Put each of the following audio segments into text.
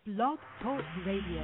Blog Talk Radio.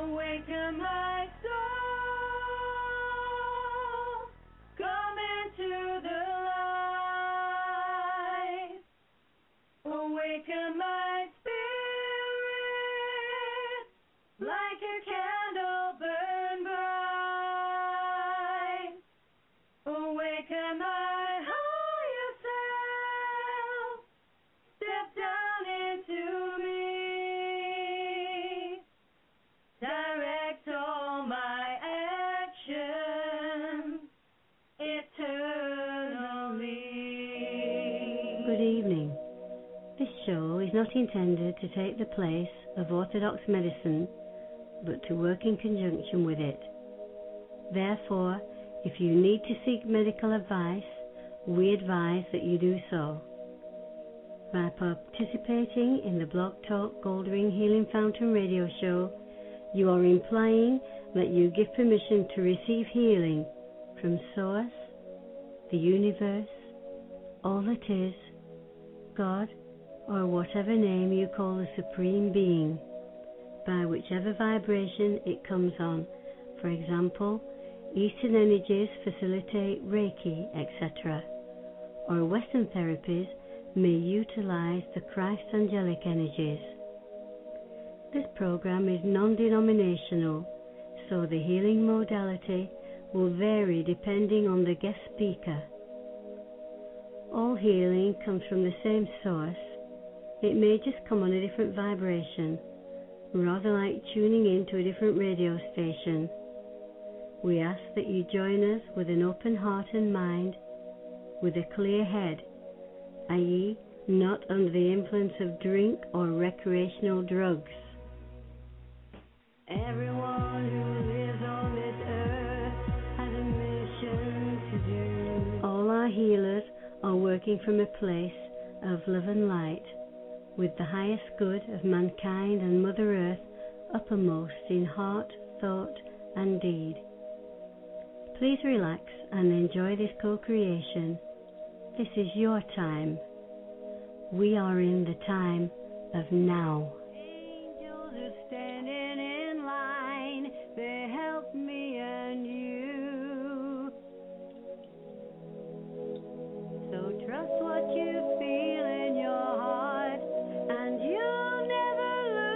Awaken my soul, come into the light. Awaken my spirit, like a candle burn bright. Awaken my higher self, step down into me. Direct all my actions eternally. Good evening. This show is not intended to take the place of orthodox medicine, but to work in conjunction with it. Therefore, if you need to seek medical advice, we advise that you do so. By participating in the Blog Talk Goldring Healing Fountain radio show, you are implying that you give permission to receive healing from Source, the universe, all that is, God, or whatever name you call the Supreme Being, by whichever vibration it comes on. For example, Eastern energies facilitate Reiki, etc., or Western therapies may utilize the Christ angelic energies. This program is non-denominational, so the healing modality will vary depending on the guest speaker. All healing comes from the same source. It may just come on a different vibration, rather like tuning in to a different radio station. We ask that you join us with an open heart and mind, with a clear head, i.e., not under the influence of drink or recreational drugs. Everyone who lives on this earth has a mission to do. All our healers are working from a place of love and light, with the highest good of mankind and Mother Earth uppermost in heart, thought, and deed. Please relax and enjoy this co-creation. This is your time. We are in the time of now. Angels are standing in line. They help me and you. So trust what you feel in your heart, and you'll never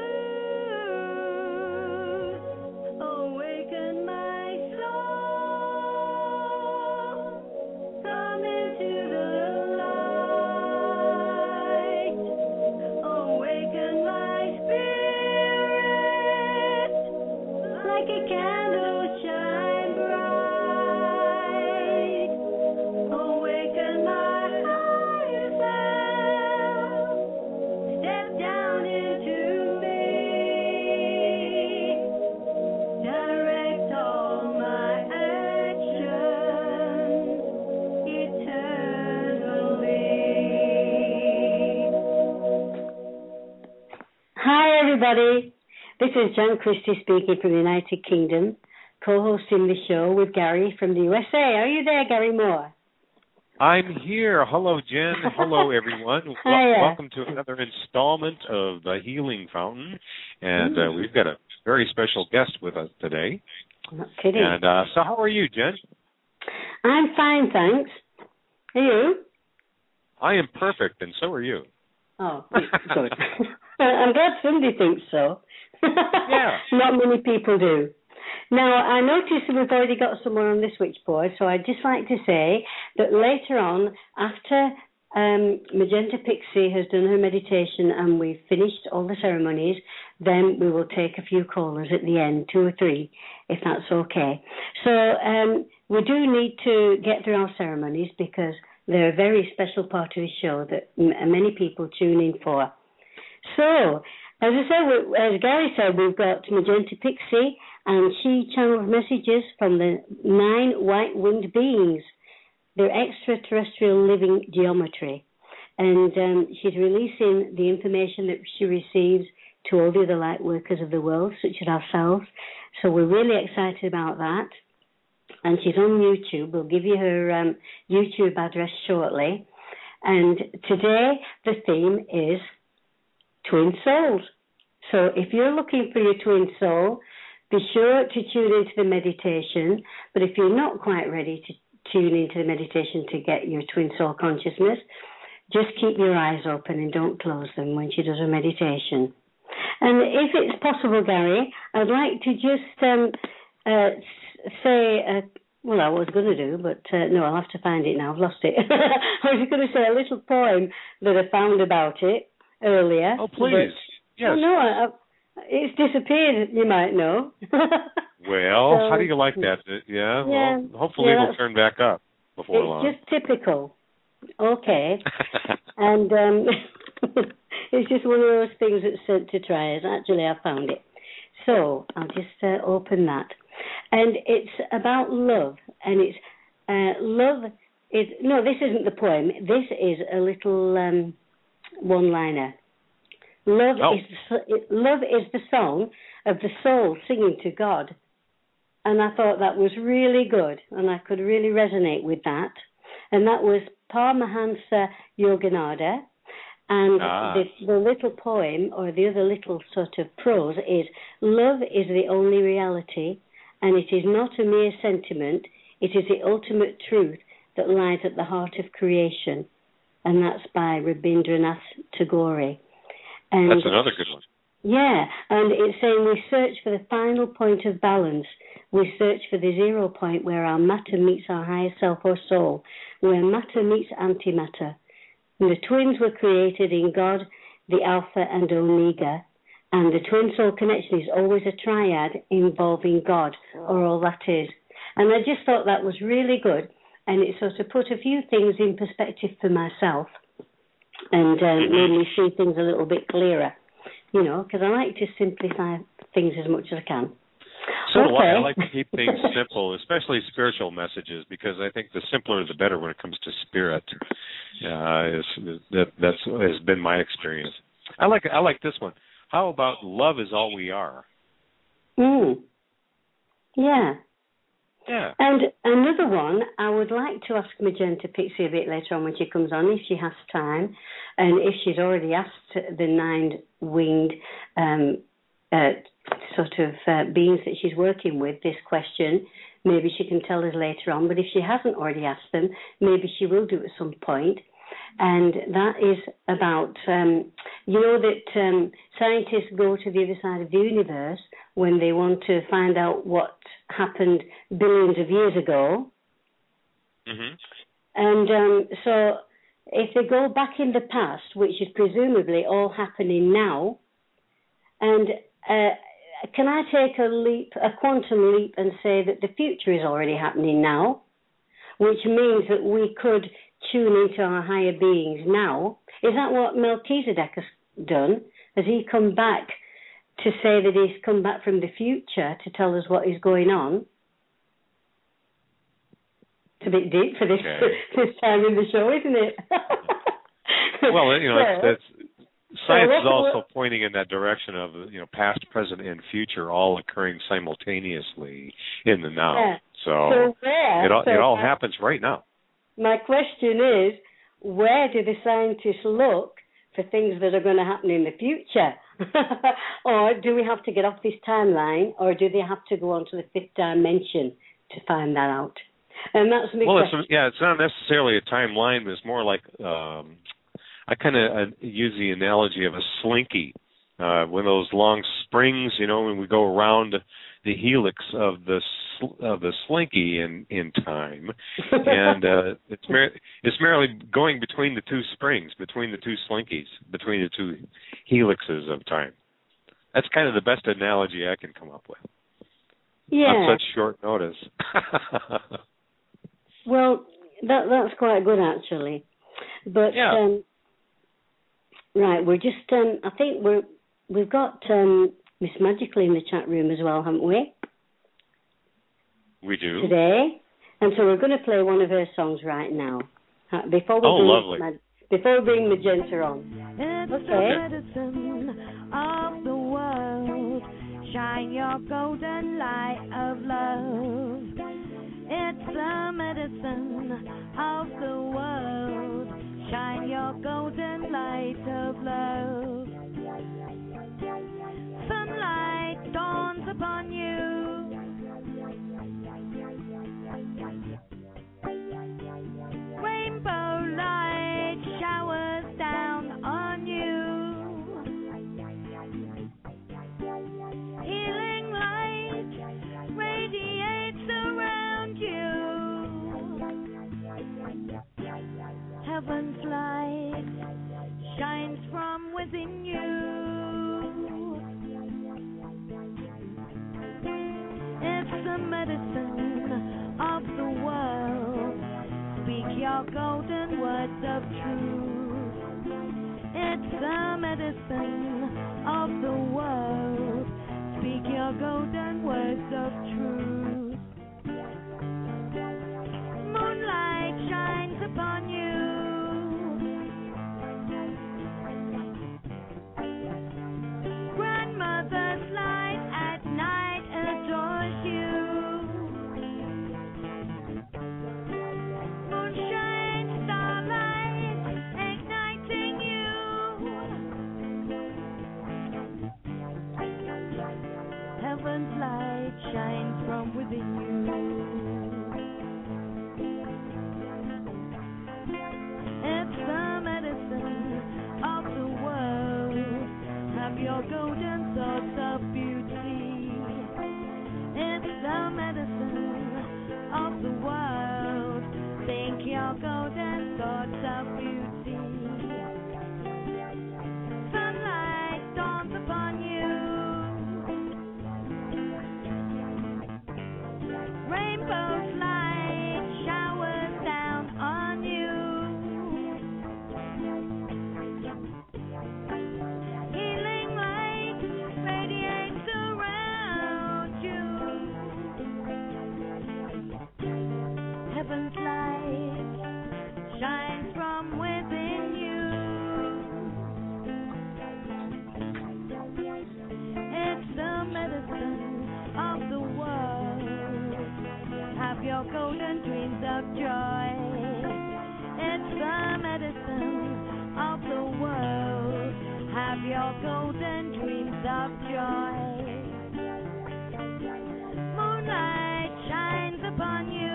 lose. Awaken my soul, come into the light. Awaken my spirit, like a candle shine bright. Awaken my higher self, step down into me. Direct all my actions eternally. Hi everybody, this is Jan Christie speaking from the United Kingdom, co-hosting the show with Gary from the USA. Are you there, Gary Moore? I'm here. Hello, Jen. Hello, everyone. Welcome to another installment of the Healing Fountain. And we've got a very special guest with us today. Not kidding. And so how are you, Jen? I'm fine, thanks. Are you? I am perfect, and so are you. Oh, good. I'm glad somebody thinks so. Yeah. Not many people do. Now, I notice that we've already got someone on the switchboard, so I'd just like to say that later on, after Magenta Pixie has done her meditation and we've finished all the ceremonies, then we will take a few callers at the end, 2 or 3, if that's okay. So we do need to get through our ceremonies because they're a very special part of the show that many people tune in for. So, as I said, as Gary said, we've got Magenta Pixie, and she channeled messages from the 9 white-winged beings. They're extraterrestrial living geometry. And she's releasing the information that she receives to all the other light workers of the world, such as ourselves. So we're really excited about that. And she's on YouTube. We'll give you her YouTube address shortly. And today the theme is twin souls. So if you're looking for your twin soul, be sure to tune into the meditation. But if you're not quite ready to tune into the meditation to get your twin soul consciousness, just keep your eyes open and don't close them when she does her meditation. And if it's possible, Gary, I'd like to just say, well, I was going to do, but no, I'll have to find it now. I've lost it. I was going to say a little poem that I found about it earlier. Oh, please. Yes. No, it's disappeared, you might know. Well, so, how do you like that? Yeah, well, hopefully it'll turn back up before long. It's just typical. Okay. And it's just one of those things that's sent to try us. Actually, I found it. So I'll just open that. And it's about love. And it's love is... No, this isn't the poem. This is a little one-liner. Love is the song of the soul singing to God. And I thought that was really good, and I could really resonate with that. And that was Paramahansa Yogananda. And the little poem, or the other little sort of prose, is, love is the only reality, and it is not a mere sentiment, it is the ultimate truth that lies at the heart of creation. And that's by Rabindranath Tagore. And that's another good one. Yeah, and it's saying we search for the final point of balance. We search for the 0 point where our matter meets our higher self or soul, where matter meets antimatter. And the twins were created in God, the Alpha and Omega, and the twin soul connection is always a triad involving God, or all that is. And I just thought that was really good, and it sort of put a few things in perspective for myself, and made me see things a little bit clearer, you know, because I like to simplify things as much as I can. So do I. I like to keep things simple, especially spiritual messages, because I think the simpler the better when it comes to spirit. That's has been my experience. I like this one. How about love is all we are? Yeah. Yeah. And another one, I would like to ask Magenta Pixie a bit later on when she comes on, if she has time, and if she's already asked the 9-winged sort of beings that she's working with this question, maybe she can tell us later on. But if she hasn't already asked them, maybe she will do at some point. And that is about, you know that scientists go to the other side of the universe when they want to find out what happened billions of years ago. Mm-hmm. And so if they go back in the past, which is presumably all happening now, and can I take a quantum leap and say that the future is already happening now, which means that we could tune into our higher beings now? Is that what Melchizedek has done? Has he come back to say that he's come back from the future to tell us what is going on? It's a bit deep for this time in the show, isn't it? Well, you know, science is also pointing in that direction of, you know, past, present, and future all occurring simultaneously in the now. Yeah. So it all happens right now. My question is, where do the scientists look for things that are going to happen in the future? Or do we have to get off this timeline, or do they have to go on to the 5th dimension to find that out? And that's my question. It's not necessarily a timeline, but it's more like I kind of use the analogy of a slinky. When those long springs, you know, when we go around the helix of the slinky in time, and it's merely going between the two springs, between the two slinkies, between the two helixes of time. That's kind of the best analogy I can come up with. Yeah. On such short notice. Well, that's quite good actually, but right, we're just I think we've got Miss Magical in the chat room as well, haven't we? We do. Today. And so we're going to play one of her songs right now. Before we bring Magenta on. It's the medicine of the world. Shine your golden light of love. It's the medicine of the world. Shine your golden light of love. Sunlight dawns upon you. Heaven's light shines from within you. It's the medicine of the world. Speak your golden words of truth. It's the medicine of the world. Speak your golden words of truth. Moonlight shines upon you. Grandmother's light at night adores you. Moonshine, starlight, igniting you. Heaven's light shines from within you. It's the medicine of the world. Have your golden thoughts of beauty. It's the medicine of the world. Think your golden thoughts of beauty. Sunlight dawns upon you. Rainbow's light showers down on you. Healing light radiates around you. Heaven's light shines from within you. It's the medicine of the world. Have your golden dreams of joy. It's the medicine of the world. Have your golden dreams of joy. Moonlight shines upon you.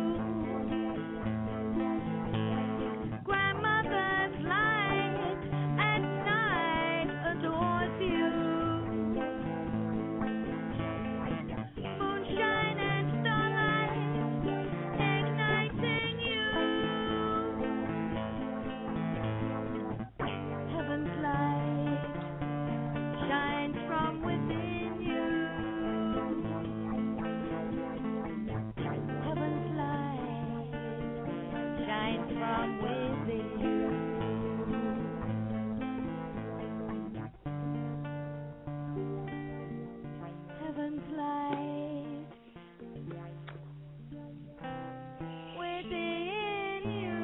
Grandmother's light at night adores you. Moonshine and starlight igniting you. Heaven's light shines from within you. Heaven's light shines from within you. Heaven's light within you.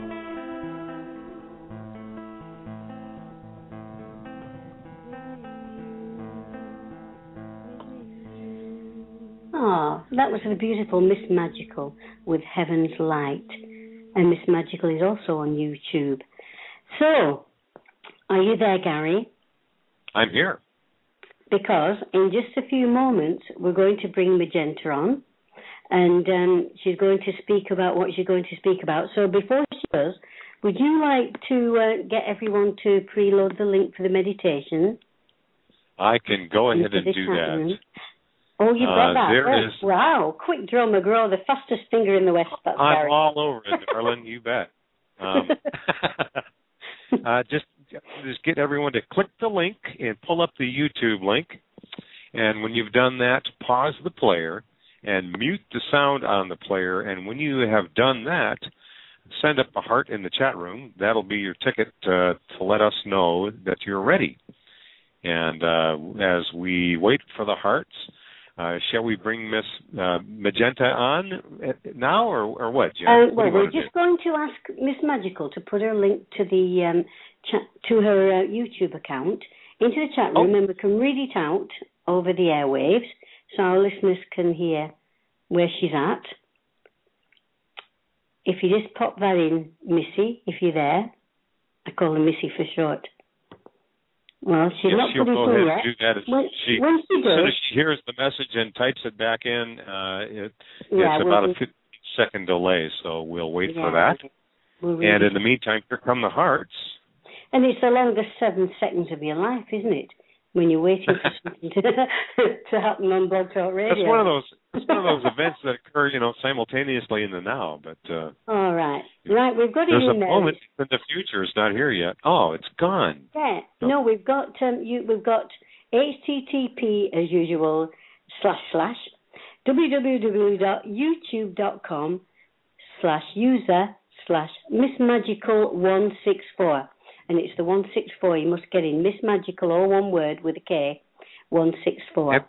Ah, that was the beautiful Miss Magical with Heaven's Light. And Miss Magical is also on YouTube. So, are you there, Gary? I'm here. Because in just a few moments, we're going to bring Magenta on. And she's going to speak about what she's going to speak about. So before she does, would you like to get everyone to preload the link for the meditation? I can go ahead and do that. Oh, you've got that. There is. Wow, quick draw McGraw, the fastest finger in the West. That's I'm Gary. all over it, darling. You bet. Just get everyone to click the link and pull up the YouTube link. And when you've done that, pause the player and mute the sound on the player. And when you have done that, send up a heart in the chat room. That'll be your ticket to let us know that you're ready. And as we wait for the hearts, shall we bring Miss Magenta on now, or what, Jen? Well, we're just going to ask Miss Magical to put her link to the to her YouTube account into the chat room, and we can read it out over the airwaves so our listeners can hear where she's at. If you just pop that in, Missy, if you're there. I call her Missy for short. Well, she's not putting go through ahead yet. and do that. When she does, as soon as she hears the message and types it back in, it's about a 50-second delay, so we'll wait for that. And in the meantime, here come the hearts. And it's the longest 7 seconds of your life, isn't it? when you're waiting for something to happen on Blog Talk Radio. It's one of those events that occur, simultaneously in the now. But all right, we've got there's it a in there. moment in the future. It's not here yet. Oh, it's gone. Yeah. No, we've got we've got HTTP as usual www.youtube.com/user/MissMagical164. And it's the 164. You must get in Miss Magical, all one word with a K, 164.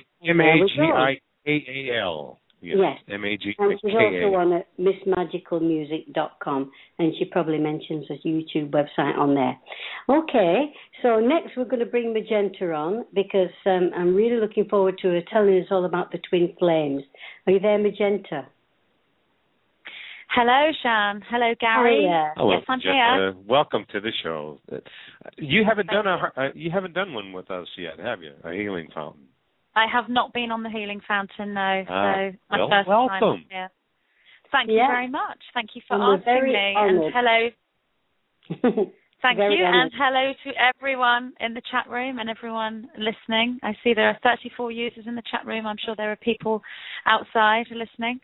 MAGIKAL. Yes. MAGIKAL. And she's also on at MissMagicalMusic.com, and she probably mentions a YouTube website on there. Okay, so next we're going to bring Magenta on because I'm really looking forward to her telling us all about the twin flames. Are you there, Magenta? Hello, Shan. Hello, Gary. Hello, yes, I'm here. Welcome to the show. You haven't done one with us yet, have you? A healing fountain. I have not been on the healing fountain, no. So my first welcome. time here. Thank you very much. Thank you for asking me. Honored. And hello. Thank you, honored. and hello to everyone in the chat room and everyone listening. I see there are 34 users in the chat room. I'm sure there are people outside listening.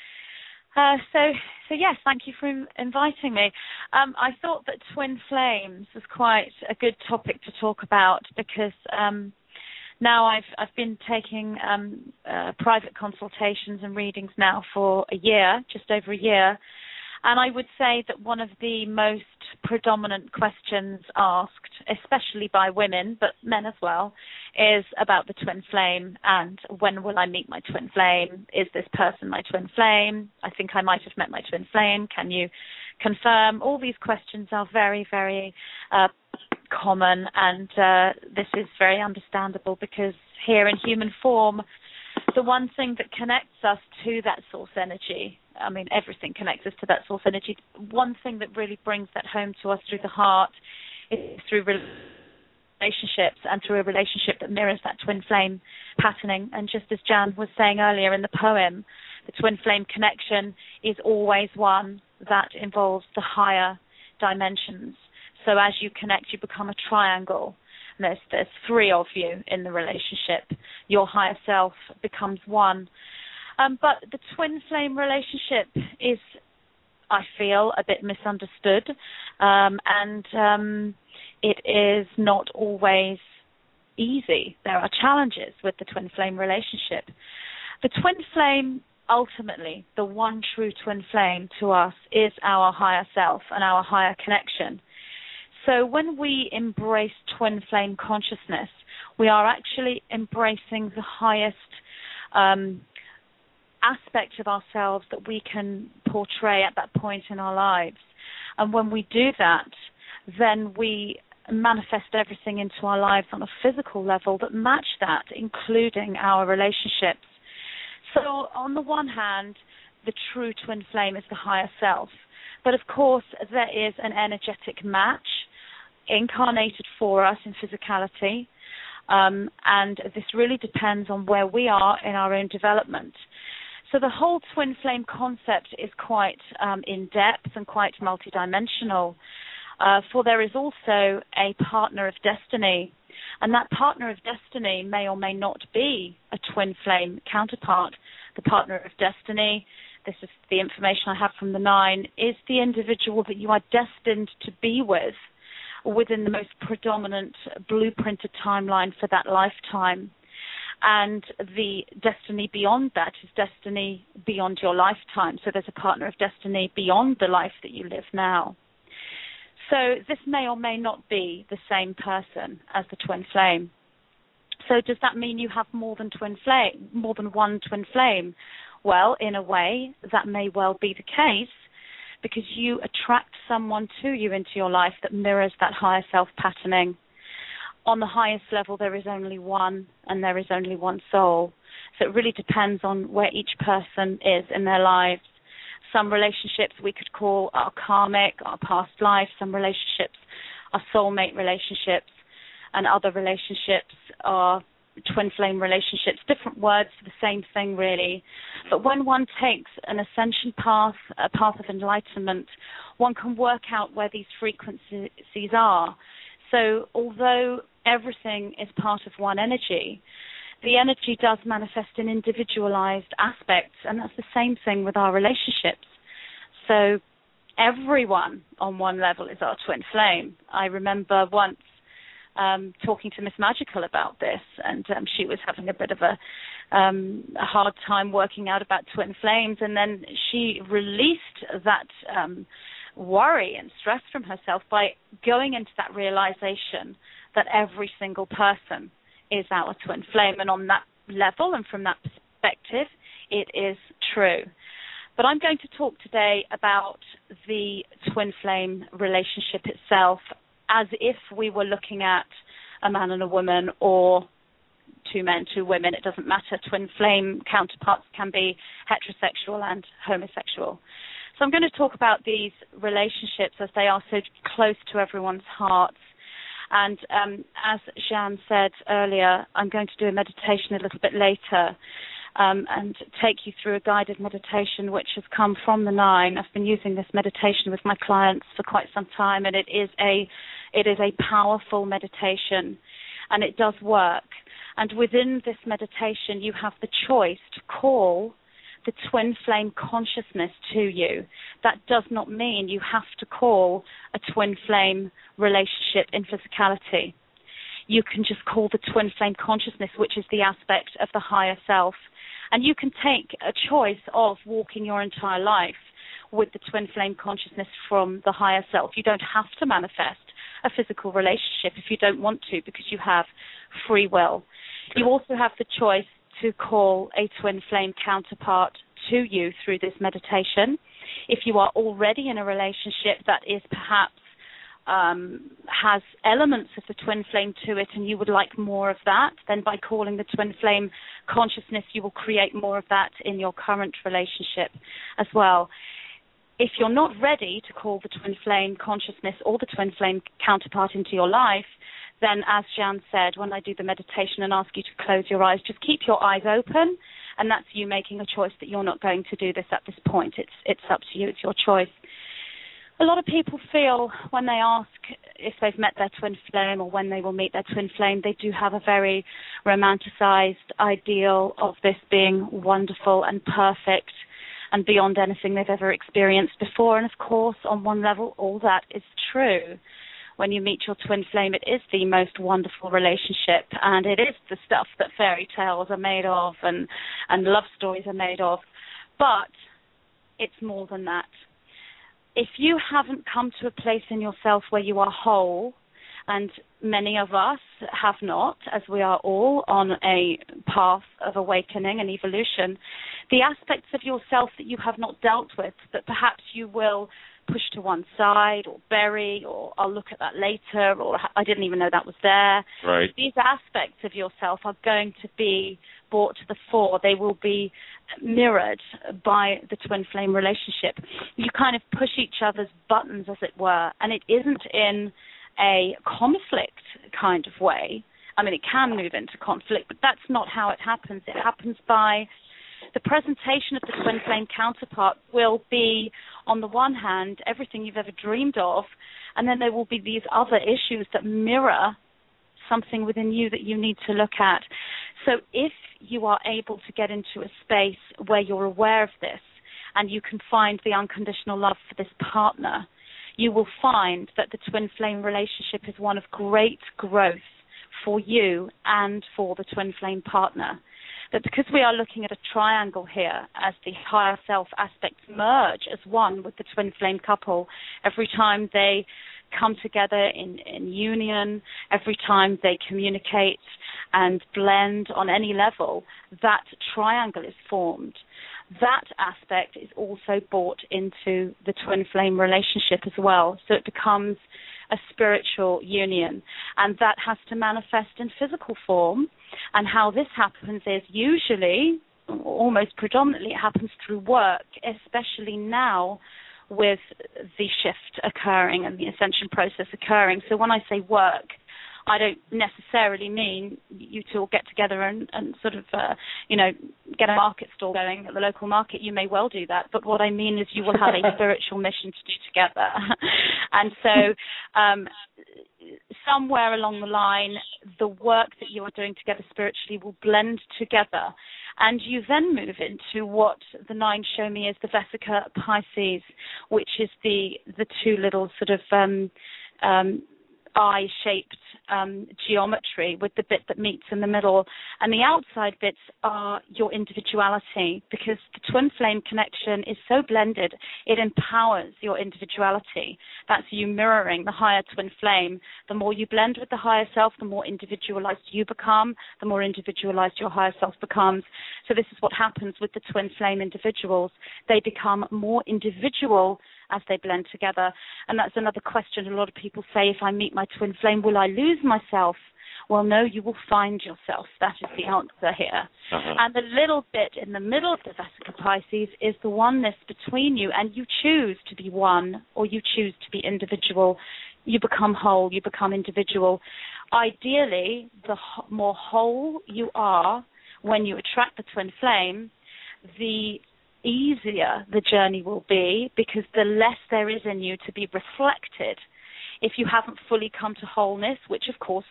So yes, thank you for inviting me. I thought that twin flames was quite a good topic to talk about because now I've been taking private consultations and readings now for a year, just over a year, and I would say that one of the most predominant questions asked, especially by women, but men as well, is about the twin flame and when will I meet my twin flame? Is this person my twin flame? I think I might have met my twin flame. Can you confirm? All these questions are very, very common, and this is very understandable because here in human form, the one thing that connects us to that source energy, I mean, everything connects us to that source energy. One thing that really brings that home to us through the heart is through relationships and through a relationship that mirrors that twin flame patterning. And just as Jan was saying earlier in the poem, the twin flame connection is always one that involves the higher dimensions. So as you connect, you become a triangle. And there's three of you in the relationship. Your higher self becomes one. But the twin flame relationship is, I feel, a bit misunderstood. And it is not always easy. There are challenges with the twin flame relationship. The twin flame, ultimately, the one true twin flame to us is our higher self and our higher connection. So when we embrace twin flame consciousness, we are actually embracing the highest aspect of ourselves that we can portray at that point in our lives. And when we do that, then we manifest everything into our lives on a physical level that match that, including our relationships. So on the one hand, the true twin flame is the higher self. But of course, there is an energetic match incarnated for us in physicality. And this really depends on where we are in our own development. So the whole twin flame concept is quite in-depth and quite multidimensional. For there is also a partner of destiny, and that partner of destiny may or may not be a twin flame counterpart. The partner of destiny, this is the information I have from the 9, is the individual that you are destined to be with within the most predominant blueprinted timeline for that lifetime. And the destiny beyond that is destiny beyond your lifetime. So there's a partner of destiny beyond the life that you live now. So this may or may not be the same person as the twin flame. So does that mean you have more than one twin flame? Well, in a way, that may well be the case, because you attract someone to you into your life that mirrors that higher self patterning. On the highest level, there is only one, and there is only one soul. So it really depends on where each person is in their lives. Some relationships we could call our karmic, our past life. Some relationships are soulmate relationships, and other relationships are twin flame relationships. Different words for the same thing, really. But when one takes an ascension path, a path of enlightenment, one can work out where these frequencies are. So although everything is part of one energy. The energy does manifest in individualized aspects, and that's the same thing with our relationships. So everyone on one level is our twin flame. I remember once talking to Miss Magical about this, and she was having a bit of a hard time working out about twin flames, and then she released that worry and stress from herself by going into that realization that every single person is our twin flame, and on that level and from that perspective, it is true. But I'm going to talk today about the twin flame relationship itself as if we were looking at a man and a woman, or two men, two women. It doesn't matter. Twin flame counterparts can be heterosexual and homosexual. So I'm going to talk about these relationships as they are so close to everyone's hearts. And as Jeanne said earlier, I'm going to do a meditation a little bit later and take you through a guided meditation which has come from the Nine. I've been using this meditation with my clients for quite some time, and it is a powerful meditation, and it does work. And within this meditation, you have the choice to call the twin flame consciousness to you. That does not mean you have to call a twin flame relationship in physicality. You can just call the twin flame consciousness, which is the aspect of the higher self. And you can take a choice of walking your entire life with the twin flame consciousness from the higher self. You don't have to manifest a physical relationship if you don't want to, because you have free will. You also have the choice to call a twin flame counterpart to you through this meditation. If you are already in a relationship that is perhaps has elements of the twin flame to it and you would like more of that, then by calling the twin flame consciousness, you will create more of that in your current relationship as well. If you're not ready to call the twin flame consciousness or the twin flame counterpart into your life, then as Jeanne said, when I do the meditation and ask you to close your eyes, just keep your eyes open, and that's you making a choice that you're not going to do this at this point. It's up to you. It's your choice. A lot of people feel when they ask if they've met their twin flame or when they will meet their twin flame, they do have a very romanticized ideal of this being wonderful and perfect and beyond anything they've ever experienced before. And of course, on one level, all that is true. When you meet your twin flame, it is the most wonderful relationship, and it is the stuff that fairy tales are made of and love stories are made of. But it's more than that. If you haven't come to a place in yourself where you are whole, and many of us have not, as we are all on a path of awakening and evolution, the aspects of yourself that you have not dealt with, that perhaps you will push to one side or bury, or I'll look at that later, or I didn't even know that was there. Right. These aspects of yourself are going to be brought to the fore. They will be mirrored by the twin flame relationship. You kind of push each other's buttons, as it were, and it isn't in a conflict kind of way. I mean, it can move into conflict, but that's not how it happens. It happens by the presentation of the twin flame counterpart will be, on the one hand, everything you've ever dreamed of, and then there will be these other issues that mirror something within you that you need to look at. So if you are able to get into a space where you're aware of this and you can find the unconditional love for this partner, you will find that the twin flame relationship is one of great growth for you and for the twin flame partner. That because we are looking at a triangle here as the higher self aspects merge as one with the twin flame couple, every time they come together in union, every time they communicate and blend on any level, that triangle is formed. That aspect is also brought into the twin flame relationship as well. So it becomes a spiritual union, and that has to manifest in physical form. And how this happens is usually, almost predominantly, it happens through work, especially now with the shift occurring and the ascension process occurring. So when I say work, I don't necessarily mean you two will get together and sort of, get a market stall going at the local market. You may well do that. But what I mean is you will have a spiritual mission to do together. And somewhere along the line, the work that you are doing together spiritually will blend together. And you then move into what the nine show me is the Vesica Pisces, which is the two little sort of eye-shaped geometry with the bit that meets in the middle. And the outside bits are your individuality, because the twin flame connection is so blended, it empowers your individuality. That's you mirroring the higher twin flame. The more you blend with the higher self, the more individualized you become, the more individualized your higher self becomes. So this is what happens with the twin flame individuals. They become more individual as they blend together. And that's another question. A lot of people say, if I meet my twin flame, will I lose myself? Well, no, you will find yourself. That is the answer here. And the little bit in the middle of the Vesica Pisces is the oneness between you, and you choose to be one or you choose to be individual. You become whole, you become individual. Ideally, the more whole you are when you attract the twin flame, the easier the journey will be, because the less there is in you to be reflected. If you haven't fully come to wholeness, which of course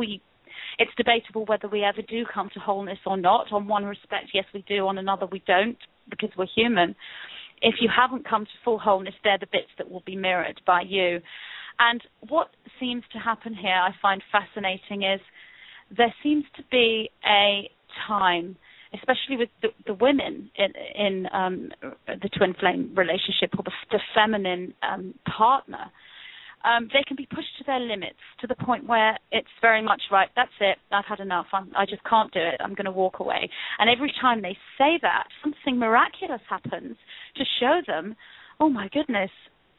it's debatable whether we ever do come to wholeness or not. On one respect, yes, we do. On another, we don't, because we're human. If you haven't come to full wholeness, they're the bits that will be mirrored by you. And what seems to happen here, I find fascinating, is there seems to be a time, especially with the women in the twin flame relationship, or the feminine partner, they can be pushed to their limits, to the point where it's very much, right, that's it, I've had enough, I just can't do it, I'm going to walk away. And every time they say that, something miraculous happens to show them, oh my goodness,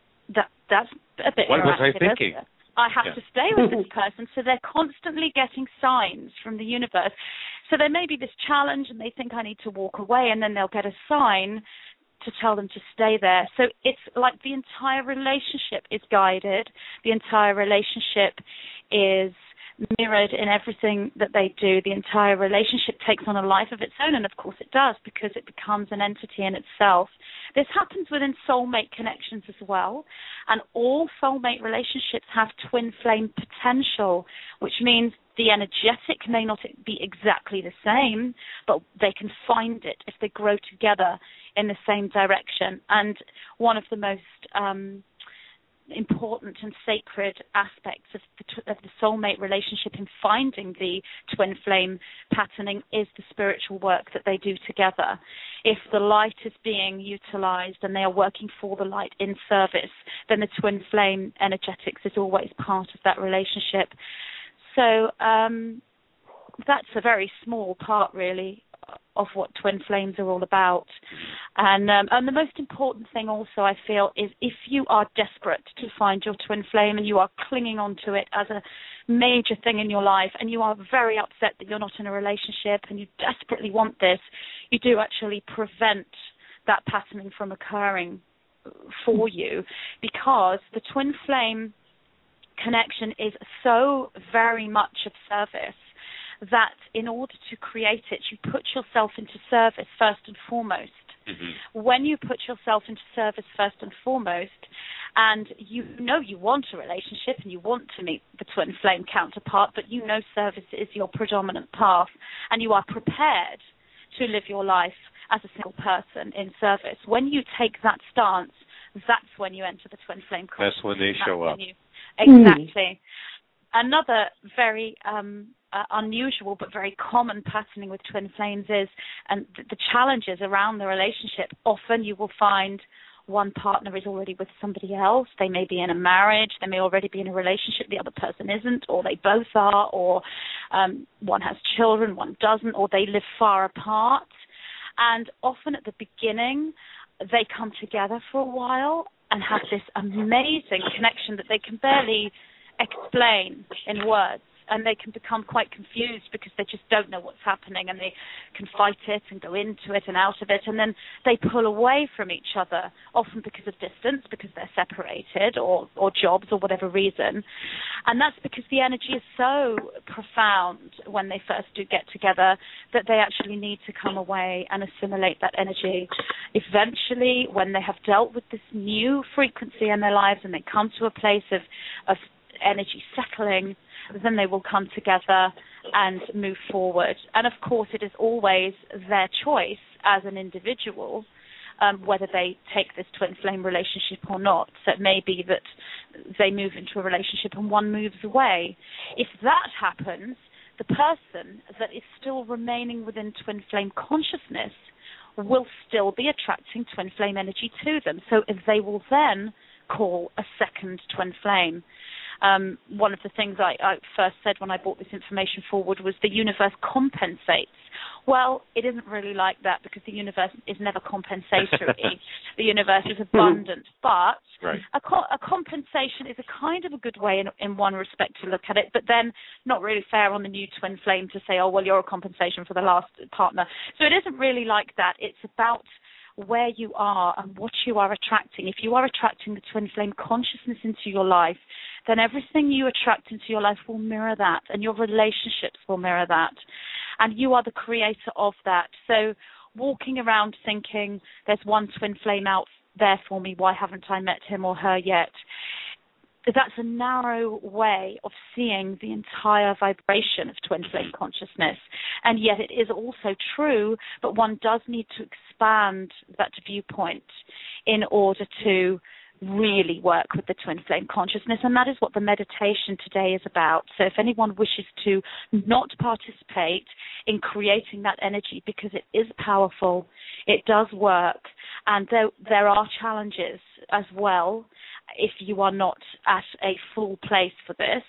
that's a bit what miraculous. Was I thinking? I have to stay with this person. So they're constantly getting signs from the universe. So there may be this challenge and they think I need to walk away, and then they'll get a sign to tell them to stay there. So it's like the entire relationship is guided. The entire relationship is mirrored in everything that they do. The entire relationship takes on a life of its own, and of course it does, because it becomes an entity in itself. This happens within soulmate connections as well, and all soulmate relationships have twin flame potential, which means the energetic may not be exactly the same, but they can find it if they grow together in the same direction. And one of the most important and sacred aspects of the soulmate relationship in finding the twin flame patterning is the spiritual work that they do together. If the light is being utilized and they are working for the light in service, then the twin flame energetics is always part of that relationship. So that's a very small part, really, of what twin flames are all about. And the most important thing also, I feel, is if you are desperate to find your twin flame and you are clinging on to it as a major thing in your life, and you are very upset that you're not in a relationship and you desperately want this, you do actually prevent that patterning from occurring for you, because the twin flame connection is so very much of service that in order to create it, you put yourself into service first and foremost. When you put yourself into service first and foremost, and you know you want a relationship and you want to meet the twin flame counterpart, but you know service is your predominant path, and you are prepared to live your life as a single person in service, when you take that stance, that's when you enter the twin flame concept. That's when they show up. Exactly. Another very unusual but very common patterning with twin flames is, and the challenges around the relationship, often you will find one partner is already with somebody else. They may be in a marriage, they may already be in a relationship, the other person isn't, or they both are, or one has children, one doesn't, or they live far apart. And often at the beginning, they come together for a while and have this amazing connection that they can barely explain in words, and they can become quite confused because they just don't know what's happening, and they can fight it and go into it and out of it, and then they pull away from each other, often because of distance, because they're separated, or jobs, or whatever reason. And that's because the energy is so profound when they first do get together that they actually need to come away and assimilate that energy. Eventually, when they have dealt with this new frequency in their lives and they come to a place of energy settling, then they will come together and move forward. And of course, it is always their choice as an individual whether they take this twin flame relationship or not. So it may be that they move into a relationship and one moves away. If that happens, the person that is still remaining within twin flame consciousness will still be attracting twin flame energy to them. So if they will then call a second twin flame. One of the things I first said when I brought this information forward was the universe compensates. Well, it isn't really like that because the universe is never compensatory. The universe is abundant. But right. a compensation is a kind of a good way in one respect to look at it, but then not really fair on the new twin flame to say, oh, well, you're a compensation for the last partner. So it isn't really like that. It's about where you are and what you are attracting. If you are attracting the twin flame consciousness into your life, then everything you attract into your life will mirror that, and your relationships will mirror that. And you are the creator of that. So walking around thinking there's one twin flame out there for me, why haven't I met him or her yet? That's a narrow way of seeing the entire vibration of twin flame consciousness. And yet it is also true, but one does need to expand that viewpoint in order to really work with the twin flame consciousness, and that is what the meditation today is about. So if anyone wishes to not participate in creating that energy, because it is powerful, it does work, and there are challenges as well if you are not at a full place for this.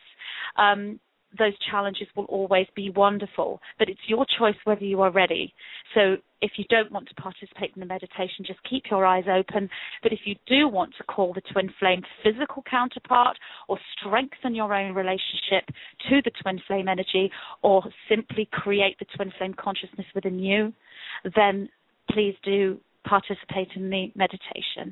Those challenges will always be wonderful, but it's your choice whether you are ready. So if you don't want to participate in the meditation, just keep your eyes open. But if you do want to call the twin flame physical counterpart or strengthen your own relationship to the twin flame energy or simply create the twin flame consciousness within you, then please do participate in the meditation.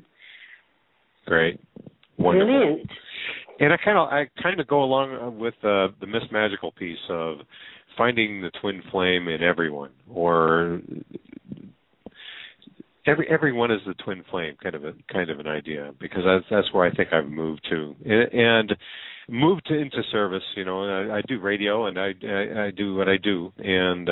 Great. Wonderful. Brilliant. And I kind of go along with the Miss Magical piece of finding the twin flame in everyone, or everyone is the twin flame, kind of an idea, because that's where I think I've moved to, and moved into service. You know, I do radio and I do what I do, and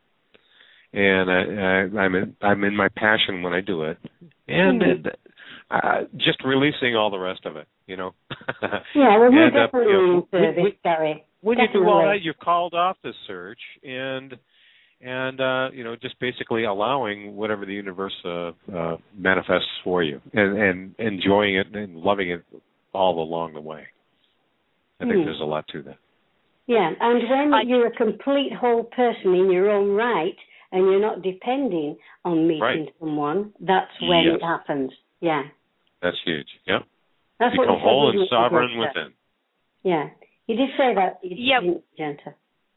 I'm in my passion when I do it, and. Just releasing all the rest of it, you know. Yeah, well, we're definitely in service, Gary. When you do all that, you've called off the search, and you know, just basically allowing whatever the universe manifests for you, and enjoying it and loving it all along the way. I think there's a lot to that. Yeah, and when you're a complete whole person in your own right, and you're not depending on meeting someone, that's when it happens. Yeah. That's huge. Yep. That's become what whole and sovereign within. Yeah. You did say that, Jenta.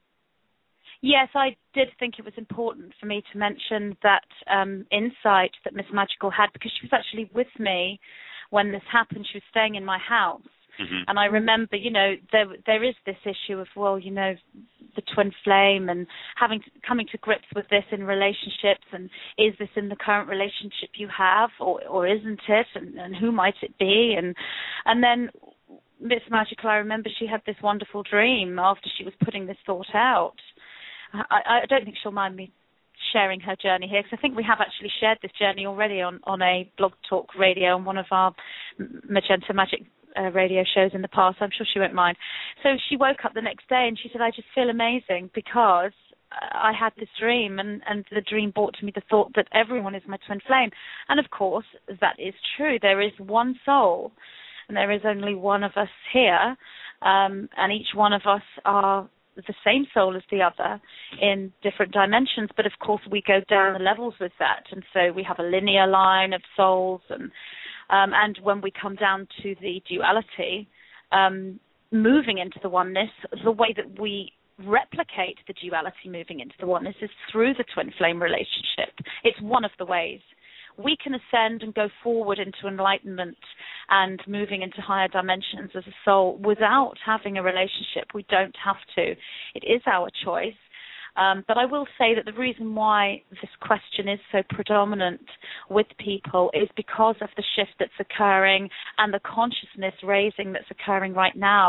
Yes, I did think it was important for me to mention that insight that Miss Magical had, because she was actually with me when this happened. She was staying in my house. Mm-hmm. And I remember, you know, there is this issue of, well, you know, the twin flame and coming to grips with this in relationships, and is this in the current relationship you have or isn't it, and who might it be? And then Miss Magical, I remember she had this wonderful dream after she was putting this thought out. I don't think she'll mind me sharing her journey here, because I think we have actually shared this journey already on a Blog Talk Radio on one of our Magenta Magic radio shows in the past. I'm sure she won't mind. So she woke up the next day and she said, I just feel amazing because I had this dream, and the dream brought to me the thought that everyone is my twin flame. And of course, that is true. There is one soul, and there is only one of us here, and each one of us are the same soul as the other in different dimensions, but of course we go down the levels with that, and so we have a linear line of souls, and when we come down to the duality, moving into the oneness, the way that we replicate the duality moving into the oneness is through the twin flame relationship. It's one of the ways. We can ascend and go forward into enlightenment and moving into higher dimensions as a soul without having a relationship. We don't have to. It is our choice. But I will say that the reason why this question is so predominant with people is because of the shift that's occurring and the consciousness raising that's occurring right now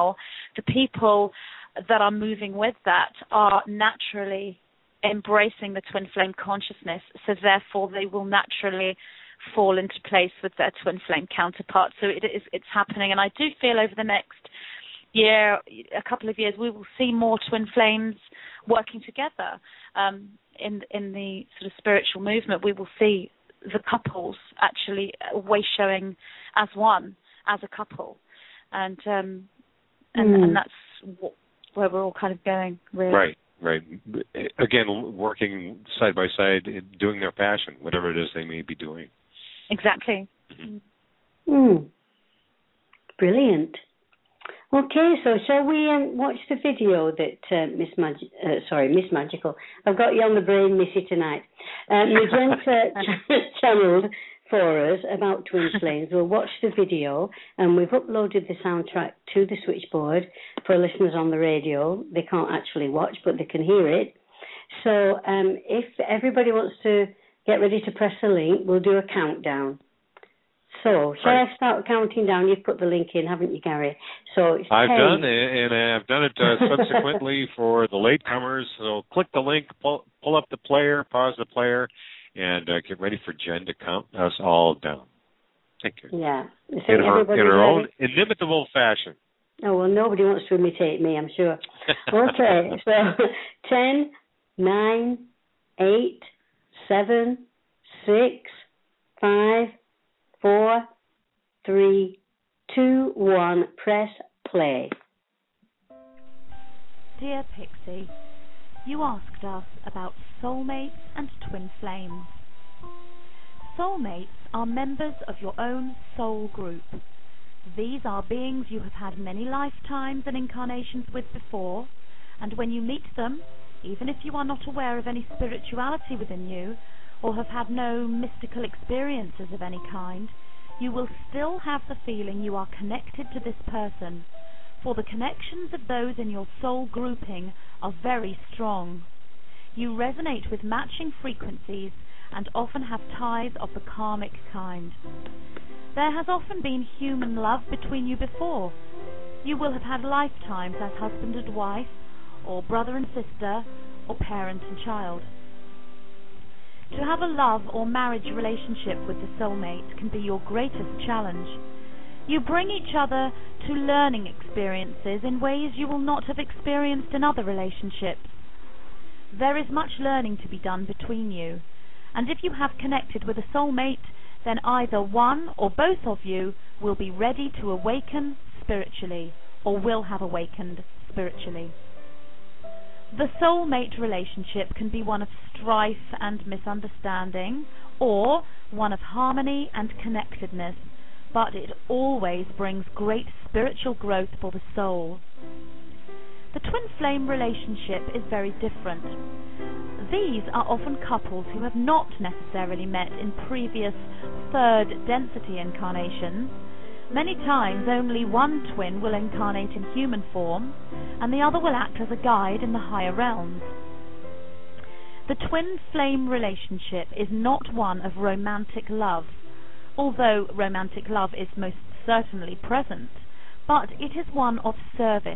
the people that are moving with that are naturally embracing the twin flame consciousness, so therefore they will naturally fall into place with their twin flame counterparts. So it's happening, and I do feel over the next year, a couple of years, we will see more twin flames working together. In the sort of spiritual movement, we will see the couples actually always showing as one, as a couple, and that's where we're all kind of going, really. Right. Again, working side by side, doing their passion, whatever it is they may be doing. Exactly. Brilliant. Okay, so shall we watch the video that Miss Magical, I've got you on the brain, Missy, tonight. Magenta channeled for us about twin flames. We'll watch the video, and we've uploaded the soundtrack to the switchboard for listeners on the radio. They can't actually watch, but they can hear it. So if everybody wants to get ready to press the link, we'll do a countdown. So, shall I start counting down? You've put the link in, haven't you, Gary? So it's I've 10. done it, and I've done it subsequently for the latecomers. So click the link, pull up the player, pause the player, and get ready for Jen to count us all down. Thank you. Yeah. In her own inimitable fashion. Oh, well, nobody wants to imitate me, I'm sure. Okay, so 10, 9, 8, 7, 6, 5, 4, 3, 2, 1, press play. Dear Pixie, you asked us about soulmates and twin flames. Soulmates are members of your own soul group. These are beings you have had many lifetimes and incarnations with before, and when you meet them, even if you are not aware of any spirituality within you, or have had no mystical experiences of any kind, you will still have the feeling you are connected to this person, for the connections of those in your soul grouping are very strong. You resonate with matching frequencies and often have ties of the karmic kind. There has often been human love between you before. You will have had lifetimes as husband and wife, or brother and sister, or parent and child. To have a love or marriage relationship with the soulmate can be your greatest challenge. You bring each other to learning experiences in ways you will not have experienced in other relationships. There is much learning to be done between you, and if you have connected with a soulmate, then either one or both of you will be ready to awaken spiritually, or will have awakened spiritually. The soulmate relationship can be one of strife and misunderstanding, or one of harmony and connectedness, but it always brings great spiritual growth for the soul. The twin flame relationship is very different. These are often couples who have not necessarily met in previous third density incarnations. Many times only one twin will incarnate in human form, and the other will act as a guide in the higher realms. The twin flame relationship is not one of romantic love, although romantic love is most certainly present, but it is one of service.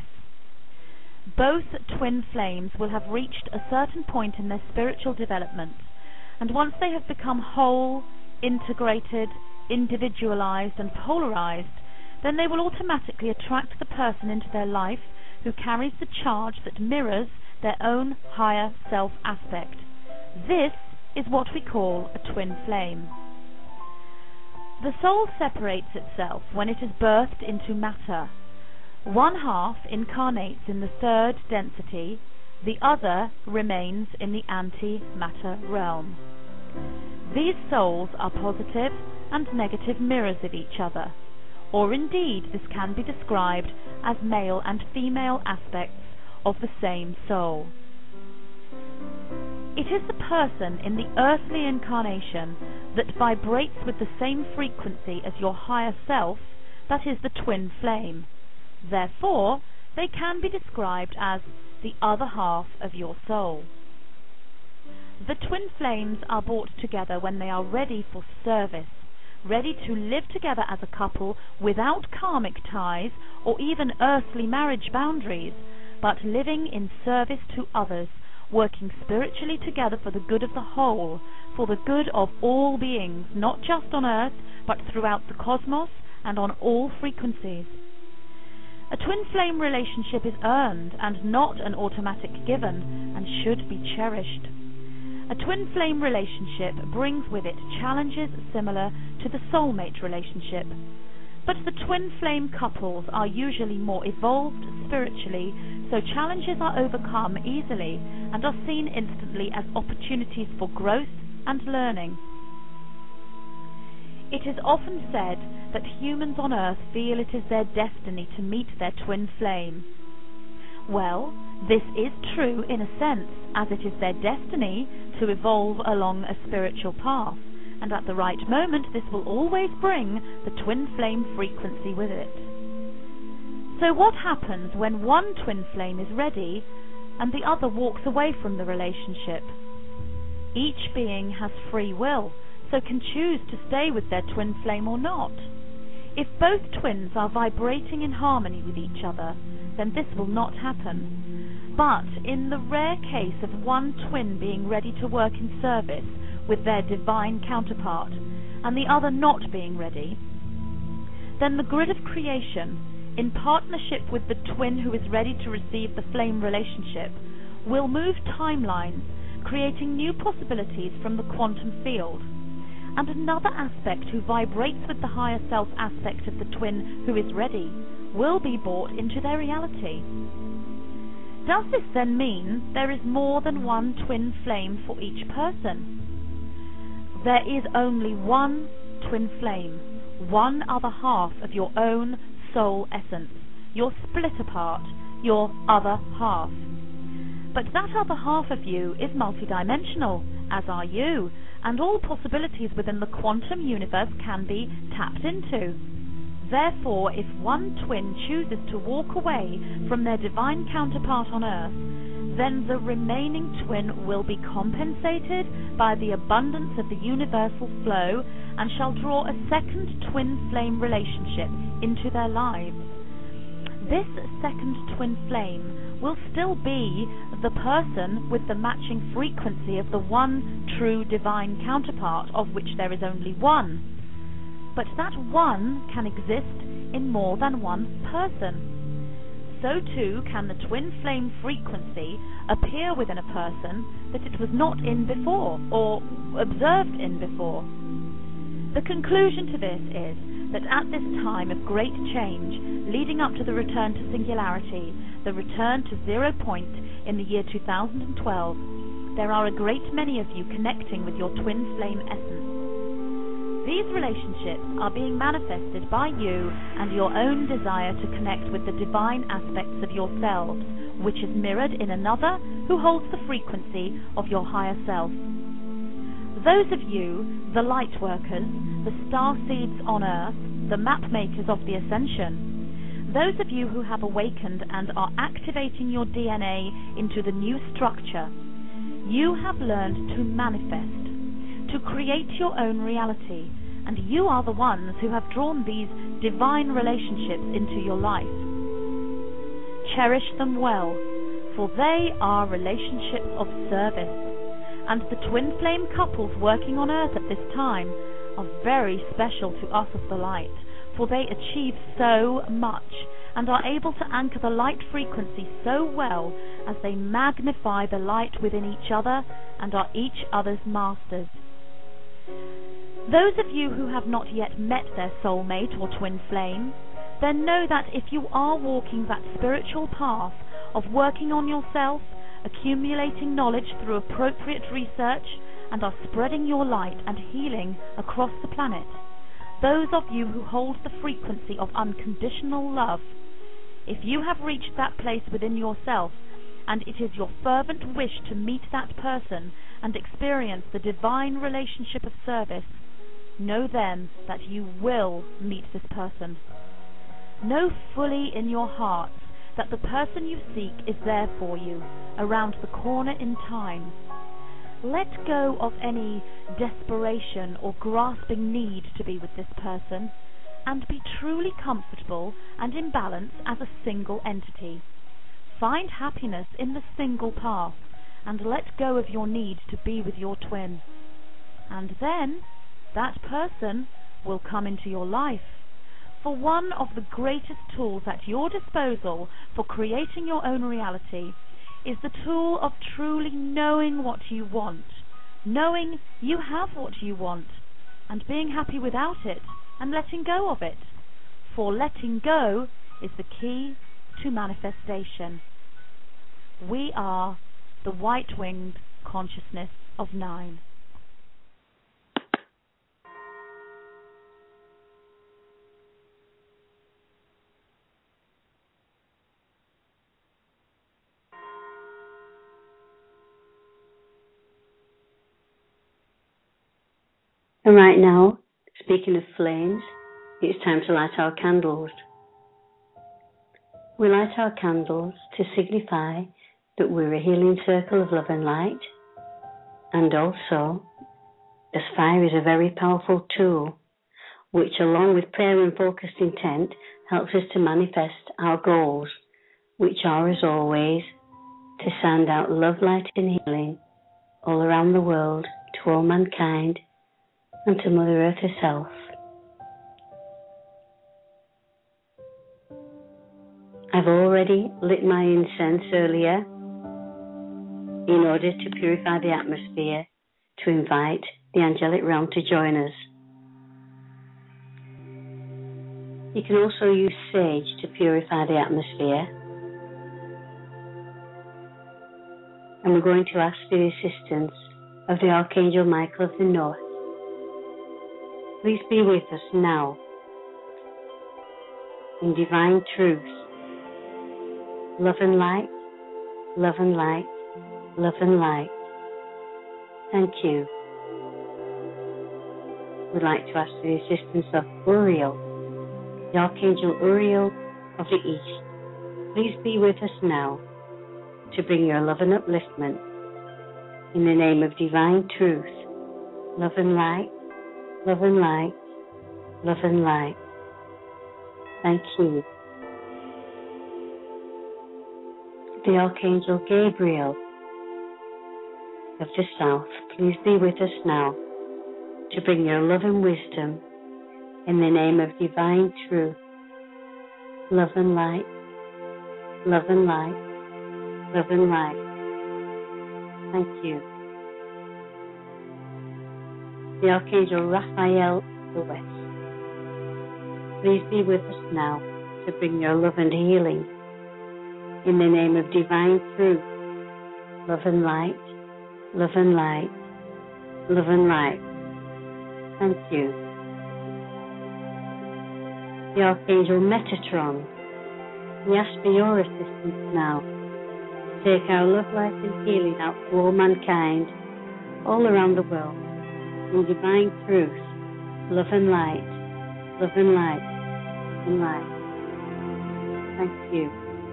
Both twin flames will have reached a certain point in their spiritual development, and once they have become whole, integrated, individualized and polarized, then they will automatically attract the person into their life who carries the charge that mirrors their own higher self aspect. This is what we call a twin flame. The soul separates itself when it is birthed into matter. One half incarnates in the third density, the other remains in the anti-matter realm. These souls are positive and negative mirrors of each other, or indeed this can be described as male and female aspects of the same soul. It is the person in the earthly incarnation that vibrates with the same frequency as your higher self that is the twin flame. Therefore, they can be described as the other half of your soul. The twin flames are brought together when they are ready for service, ready to live together as a couple without karmic ties or even earthly marriage boundaries, but living in service to others, working spiritually together for the good of the whole, for the good of all beings, not just on earth, but throughout the cosmos and on all frequencies. A twin flame relationship is earned and not an automatic given, and should be cherished. A twin flame relationship brings with it challenges similar to the soulmate relationship, but the twin flame couples are usually more evolved spiritually, so challenges are overcome easily and are seen instantly as opportunities for growth and learning. It is often said that humans on Earth feel it is their destiny to meet their twin flame. Well, this is true in a sense, as it is their destiny to evolve along a spiritual path, and at the right moment this will always bring the twin flame frequency with it. So what happens when one twin flame is ready and the other walks away from the relationship? Each being has free will, so can choose to stay with their twin flame or not. If both twins are vibrating in harmony with each other, then this will not happen. But in the rare case of one twin being ready to work in service with their divine counterpart and the other not being ready, then the grid of creation, in partnership with the twin who is ready to receive the flame relationship, will move timelines, creating new possibilities from the quantum field. And another aspect who vibrates with the higher self aspect of the twin who is ready will be brought into their reality. Does this then mean there is more than one twin flame for each person? There is only one twin flame, one other half of your own soul essence, your split apart, your other half. But that other half of you is multidimensional, as are you, and all possibilities within the quantum universe can be tapped into. Therefore, if one twin chooses to walk away from their divine counterpart on Earth, then the remaining twin will be compensated by the abundance of the universal flow and shall draw a second twin flame relationship into their lives. This second twin flame will still be the person with the matching frequency of the one true divine counterpart, of which there is only one. But that one can exist in more than one person. So too can the twin flame frequency appear within a person that it was not in before, or observed in before. The conclusion to this is that at this time of great change, leading up to the return to singularity, the return to 0 point in the year 2012, there are a great many of you connecting with your twin flame essence. These relationships are being manifested by you and your own desire to connect with the divine aspects of yourselves, which is mirrored in another who holds the frequency of your higher self. Those of you, the light workers, the star seeds on Earth, the map makers of the ascension, those of you who have awakened and are activating your DNA into the new structure, you have learned to manifest, to create your own reality, and you are the ones who have drawn these divine relationships into your life. Cherish them well, for they are relationships of service, and the twin flame couples working on Earth at this time are very special to us of the light, for they achieve so much and are able to anchor the light frequency so well as they magnify the light within each other and are each other's masters. Those of you who have not yet met their soulmate or twin flame, then know that if you are walking that spiritual path of working on yourself, accumulating knowledge through appropriate research, and are spreading your light and healing across the planet, those of you who hold the frequency of unconditional love, if you have reached that place within yourself, and it is your fervent wish to meet that person and experience the divine relationship of service, know then that you will meet this person. Know fully in your hearts that the person you seek is there for you, around the corner in time. Let go of any desperation or grasping need to be with this person, and be truly comfortable and in balance as a single entity. Find happiness in the single path, and let go of your need to be with your twin. And then that person will come into your life. For one of the greatest tools at your disposal for creating your own reality is the tool of truly knowing what you want, knowing you have what you want, and being happy without it, and letting go of it. For letting go is the key to manifestation. We are the white-winged consciousness of 9. And right now, speaking of flames, it's time to light our candles. We light our candles to signify that we're a healing circle of love and light, and also, as fire is a very powerful tool, which along with prayer and focused intent helps us to manifest our goals, which are, as always, to send out love, light and healing all around the world to all mankind and to Mother Earth herself. I've already lit my incense earlier in order to purify the atmosphere, to invite the angelic realm to join us. You can also use sage to purify the atmosphere. And we're going to ask for the assistance of the Archangel Michael of the North. Please be with us now in divine truth. Love and light, love and light, love and light. Thank you. We'd like to ask for the assistance of Uriel, the Archangel Uriel of the East. Please be with us now to bring your love and upliftment in the name of divine truth. Love and light, love and light, love and light. Thank you. The Archangel Gabriel of the South, please be with us now to bring your love and wisdom in the name of divine truth. Love and light, love and light, love and light. Thank you. The Archangel Raphael of the West, please be with us now to bring your love and healing in the name of divine truth. Love and light, love and light, love and light. Thank you. The Archangel Metatron, we ask for your assistance now. Take our love, light and healing out to all mankind, all around the world, in divine truth, love and light, love and light, and light. Thank you.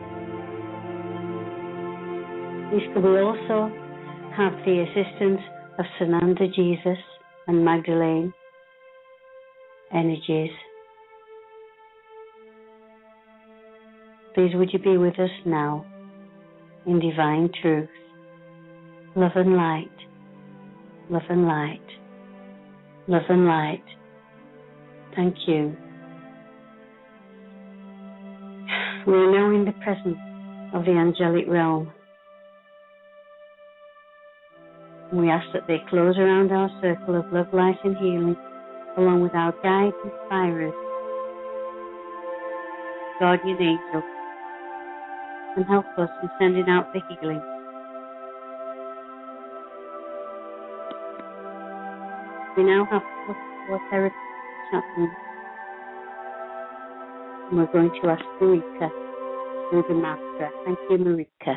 Please could we also have the assistance of Sananda Jesus and Magdalene energies. Please would you be with us now in divine truth, love and light, love and light, love and light. Thank you. We are now in the presence of the angelic realm. We ask that they close around our circle of love, light and healing, along with our guides, inspirers, guardian angels, and help us in sending out the healing. We now have four therapy chaplains, and we're going to ask Marika through the master. Thank you, Marika.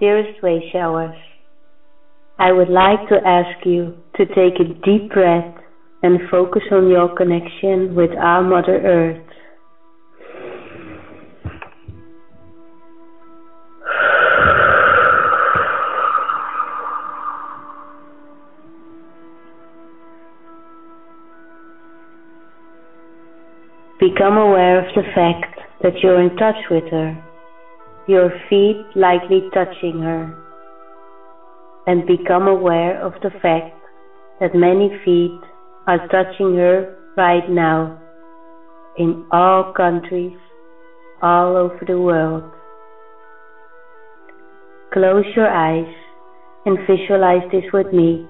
dearest way showers, I would like to ask you to take a deep breath and focus on your connection with our Mother Earth. Become aware of the fact that you're in touch with her, your feet lightly touching her, and become aware of the fact that many feet are touching her right now in all countries, all over the world. Close your eyes and visualize this with me.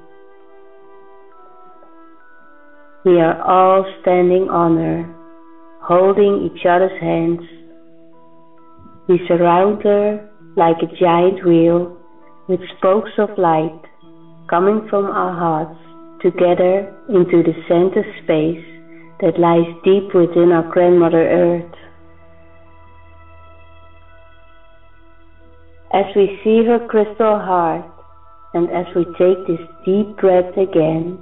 We are all standing on her, holding each other's hands. We surround her like a giant wheel with spokes of light coming from our hearts together into the center space that lies deep within our Grandmother Earth. As we see her crystal heart, and as we take this deep breath again,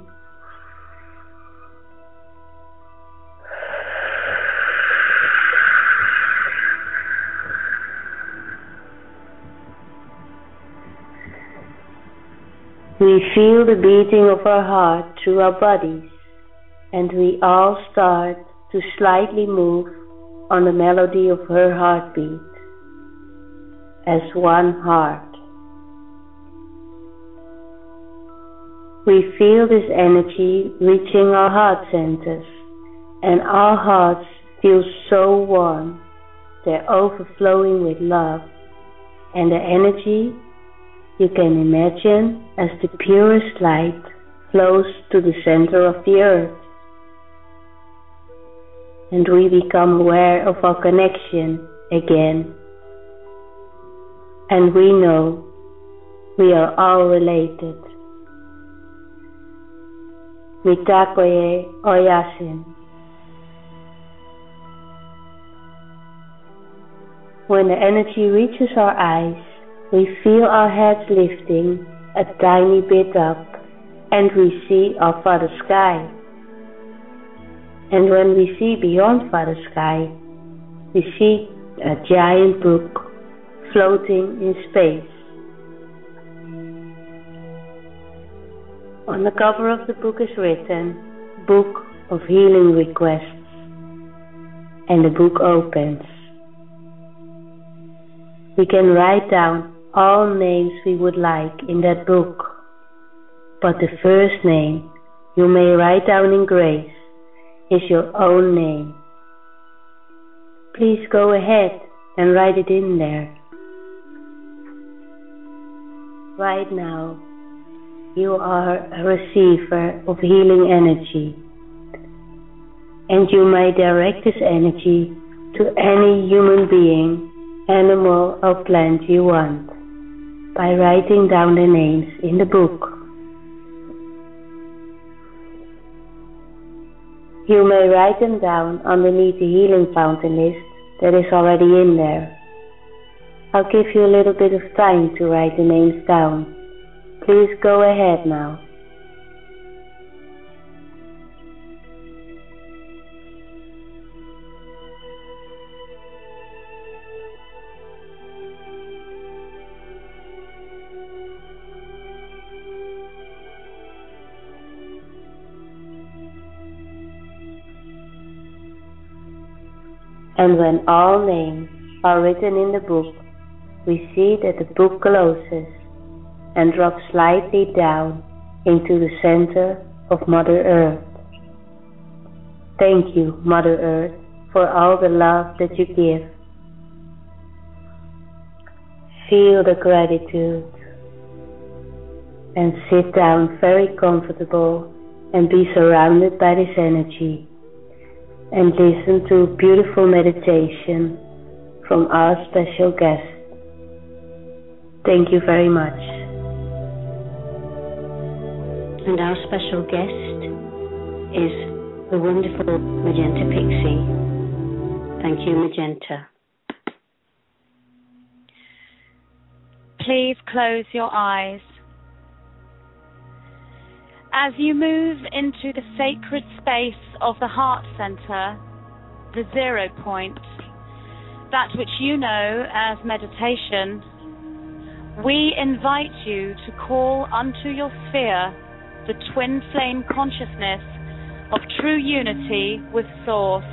we feel the beating of our heart through our bodies, and we all start to slightly move on the melody of her heartbeat as one heart. We feel this energy reaching our heart centers, and our hearts feel so warm. They're overflowing with love, and the energy, you can imagine, as the purest light flows to the center of the earth. And we become aware of our connection again. And we know we are all related. Mitakoye Oyasin. When the energy reaches our eyes, we feel our heads lifting a tiny bit up, and we see our Father Sky. And when we see beyond Father Sky, we see a giant book floating in space. On the cover of the book is written, Book of Healing Requests, and the book opens. We can write down all names we would like in that book, but the first name you may write down in grace is your own name. Please go ahead and write it in there. Right now, you are a receiver of healing energy, and you may direct this energy to any human being, animal or plant you want by writing down the names in the book. You may write them down underneath the healing fountain list that is already in there. I'll give you a little bit of time to write the names down. Please go ahead now. And when all names are written in the book, we see that the book closes and drops slightly down into the center of Mother Earth. Thank you, Mother Earth, for all the love that you give. Feel the gratitude and sit down very comfortable and be surrounded by this energy, and listen to a beautiful meditation from our special guest. Thank you very much. And our special guest is the wonderful Magenta Pixie. Thank you, Magenta. please close your eyes. As you move into the sacred space of the heart center, the 0 point, that which you know as meditation, we invite you to call unto your sphere the twin flame consciousness of true unity with Source.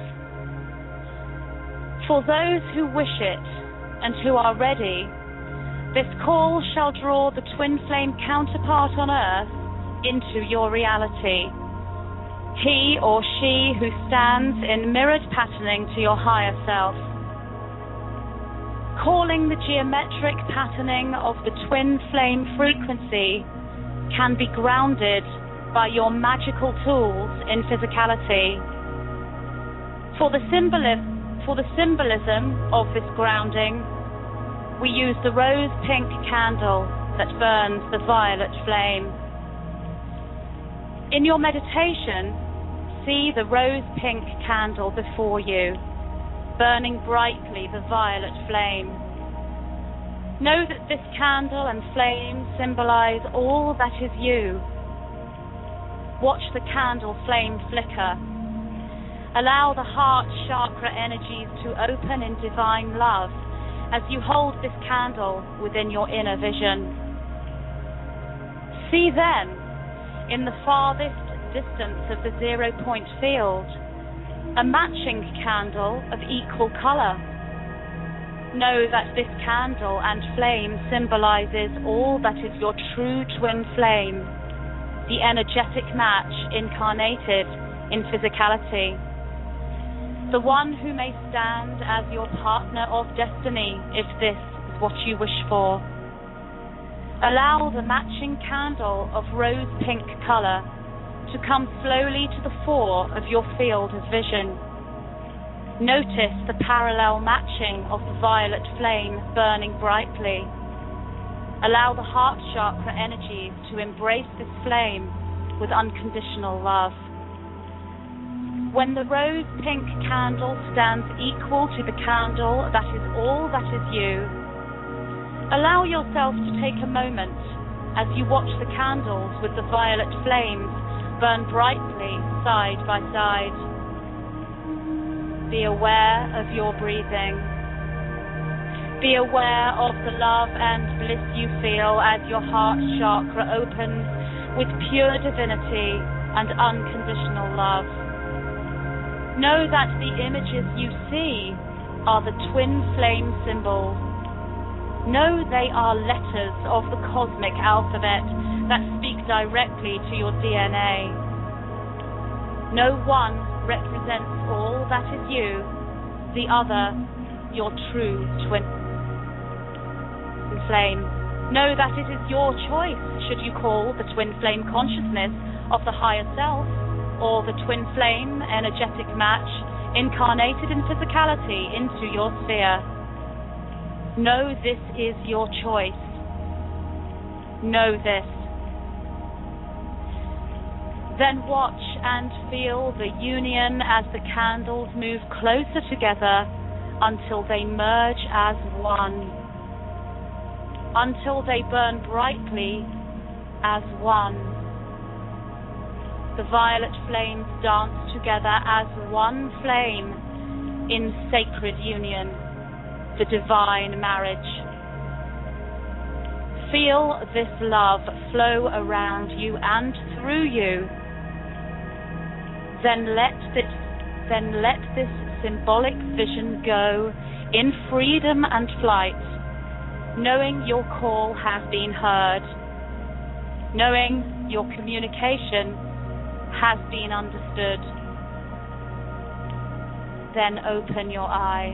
For those who wish it and who are ready, this call shall draw the twin flame counterpart on earth into your reality. He or she who stands in mirrored patterning to your higher self. Calling the geometric patterning of the twin flame frequency can be grounded by your magical tools in physicality. For the symbolism of this grounding, we use the rose pink candle that burns the violet flame. In your meditation, see the rose pink candle before you, burning brightly the violet flame. Know that this candle and flame symbolize all that is you. Watch the candle flame flicker. Allow the heart chakra energies to open in divine love as you hold this candle within your inner vision. See then, in the farthest distance of the 0 point field, a matching candle of equal color. Know that this candle and flame symbolizes all that is your true twin flame, the energetic match incarnated in physicality. The one who may stand as your partner of destiny if this is what you wish for. Allow the matching candle of rose pink color to come slowly to the fore of your field of vision. Notice the parallel matching of the violet flame burning brightly. Allow the heart chakra energies to embrace this flame with unconditional love. When the rose pink candle stands equal to the candle that is all that is you, allow yourself to take a moment as you watch the candles with the violet flames burn brightly side by side. Be aware of your breathing. Be aware of the love and bliss you feel as your heart chakra opens with pure divinity and unconditional love. Know that the images you see are the twin flame symbols. Know they are letters of the cosmic alphabet that speak directly to your DNA. No one represents all that is you, the other your true twin flame. Know that it is your choice should you call the twin flame consciousness of the higher self or the twin flame energetic match incarnated in physicality into your sphere. Know this is your choice. Know this. Then watch and feel the union as the candles move closer together until they merge as one. Until they burn brightly as one. The violet flames dance together as one flame in sacred union, the divine marriage. Feel this love flow around you and through you. Then let this symbolic vision go in freedom and flight, knowing your call has been heard, knowing your communication has been understood. Then open your eyes.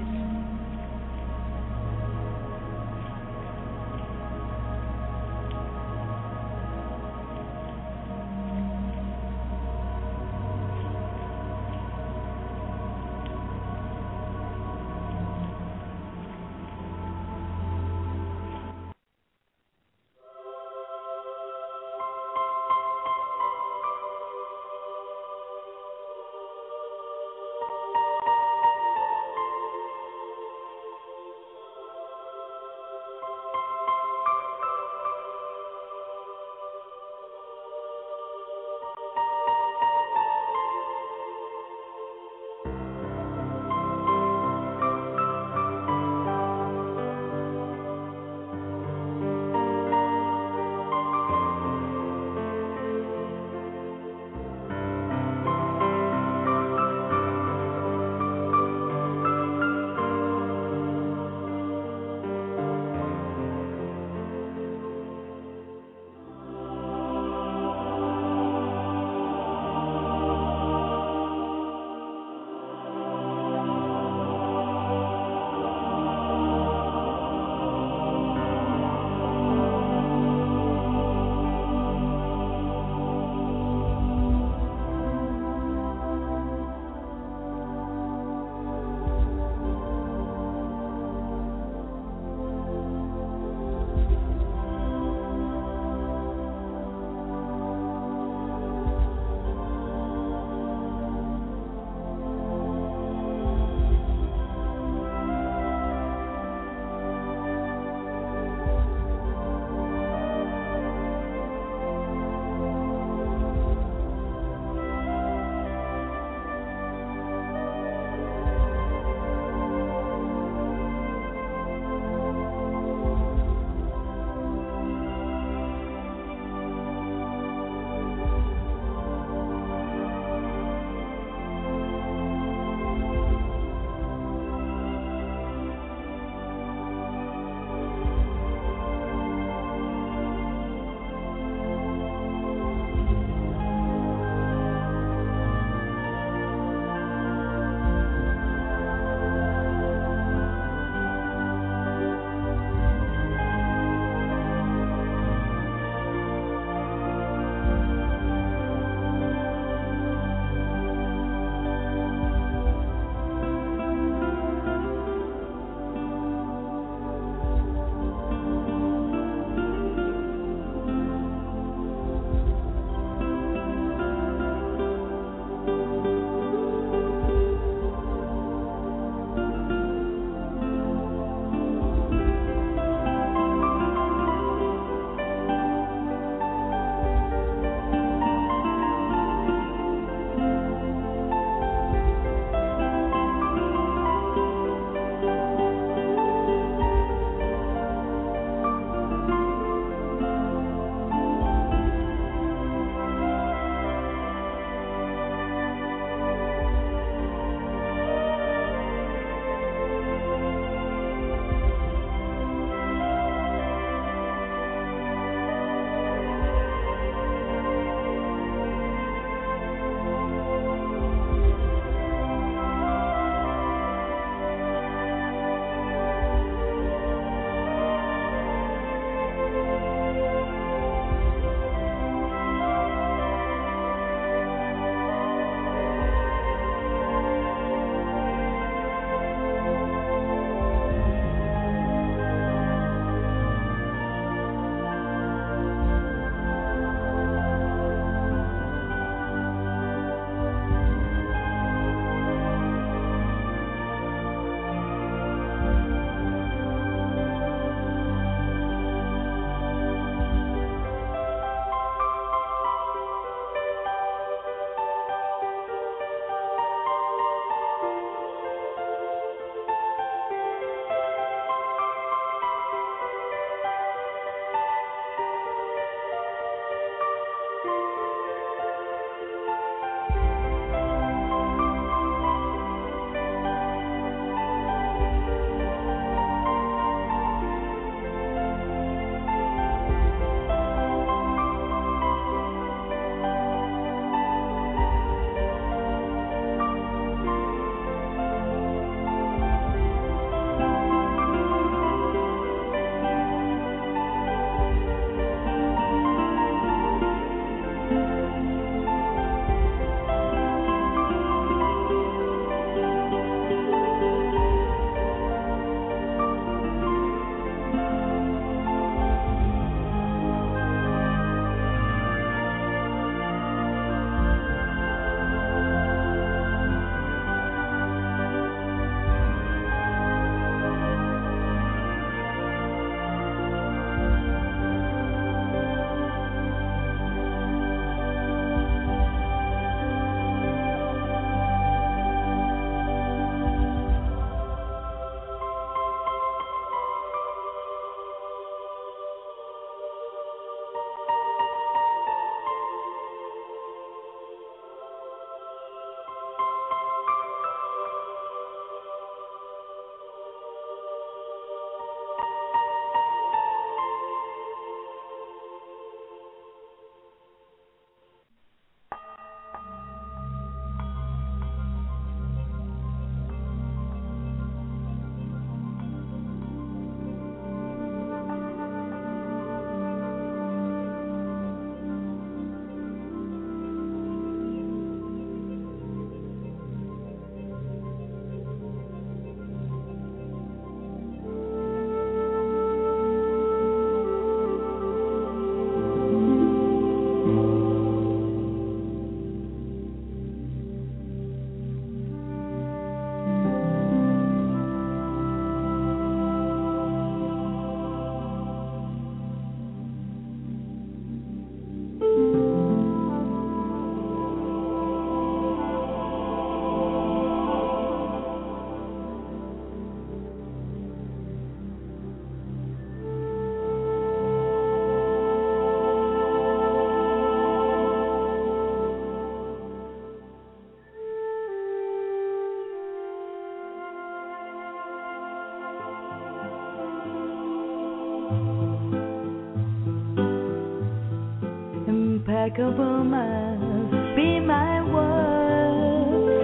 impeccable must be my word,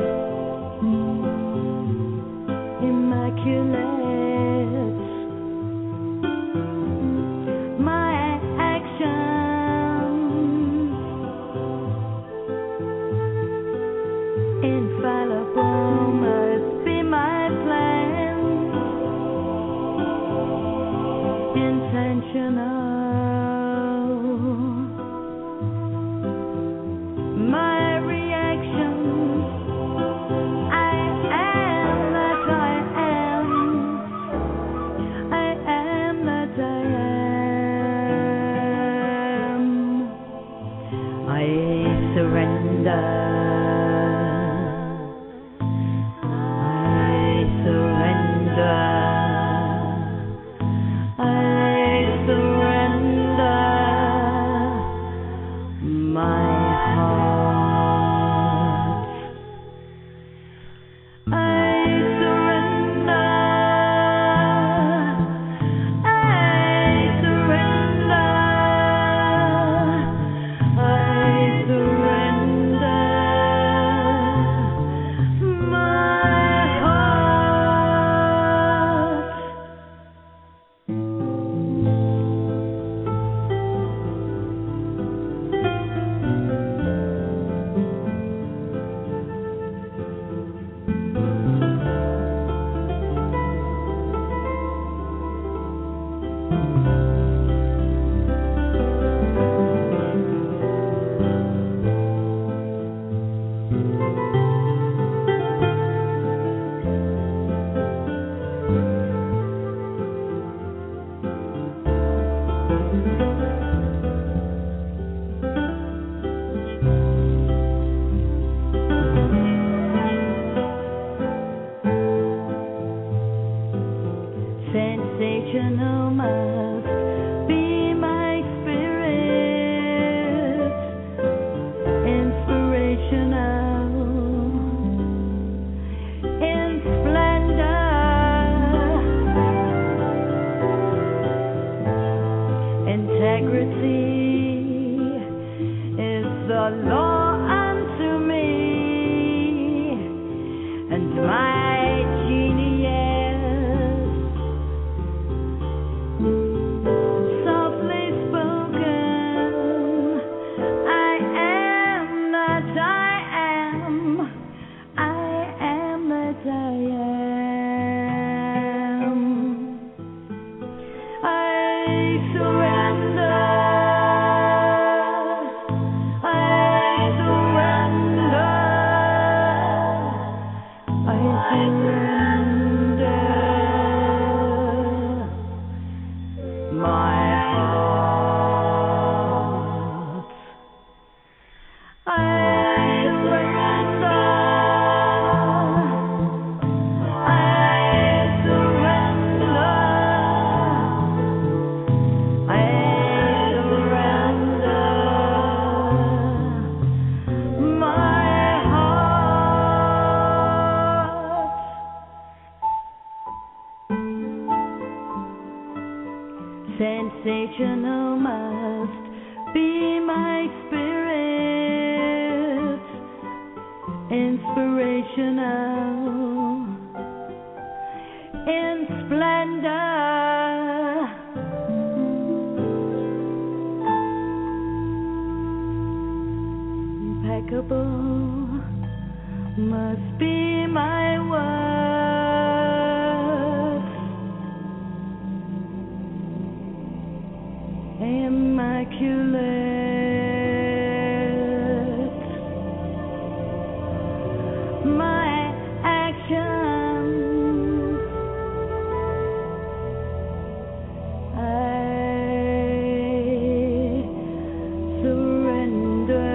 immaculate my actions, infallible must be my plans, intentional my reactions. I am that I am. I am that I am. I surrender. I surrender. I surrender my heart. I surrender. I surrender. I surrender my heart. Sensational must be my spirit, inspirational in splendor, integrity is the law unto me, and my genius softly spoken. I am that I am. I am that I am. I surrender. I surrender. I surrender my heart. I surrender. I surrender. I surrender my heart. Sensational must be my spirit, inspirational in splendor, impeccable must be my word, immaculate my actions. I surrender.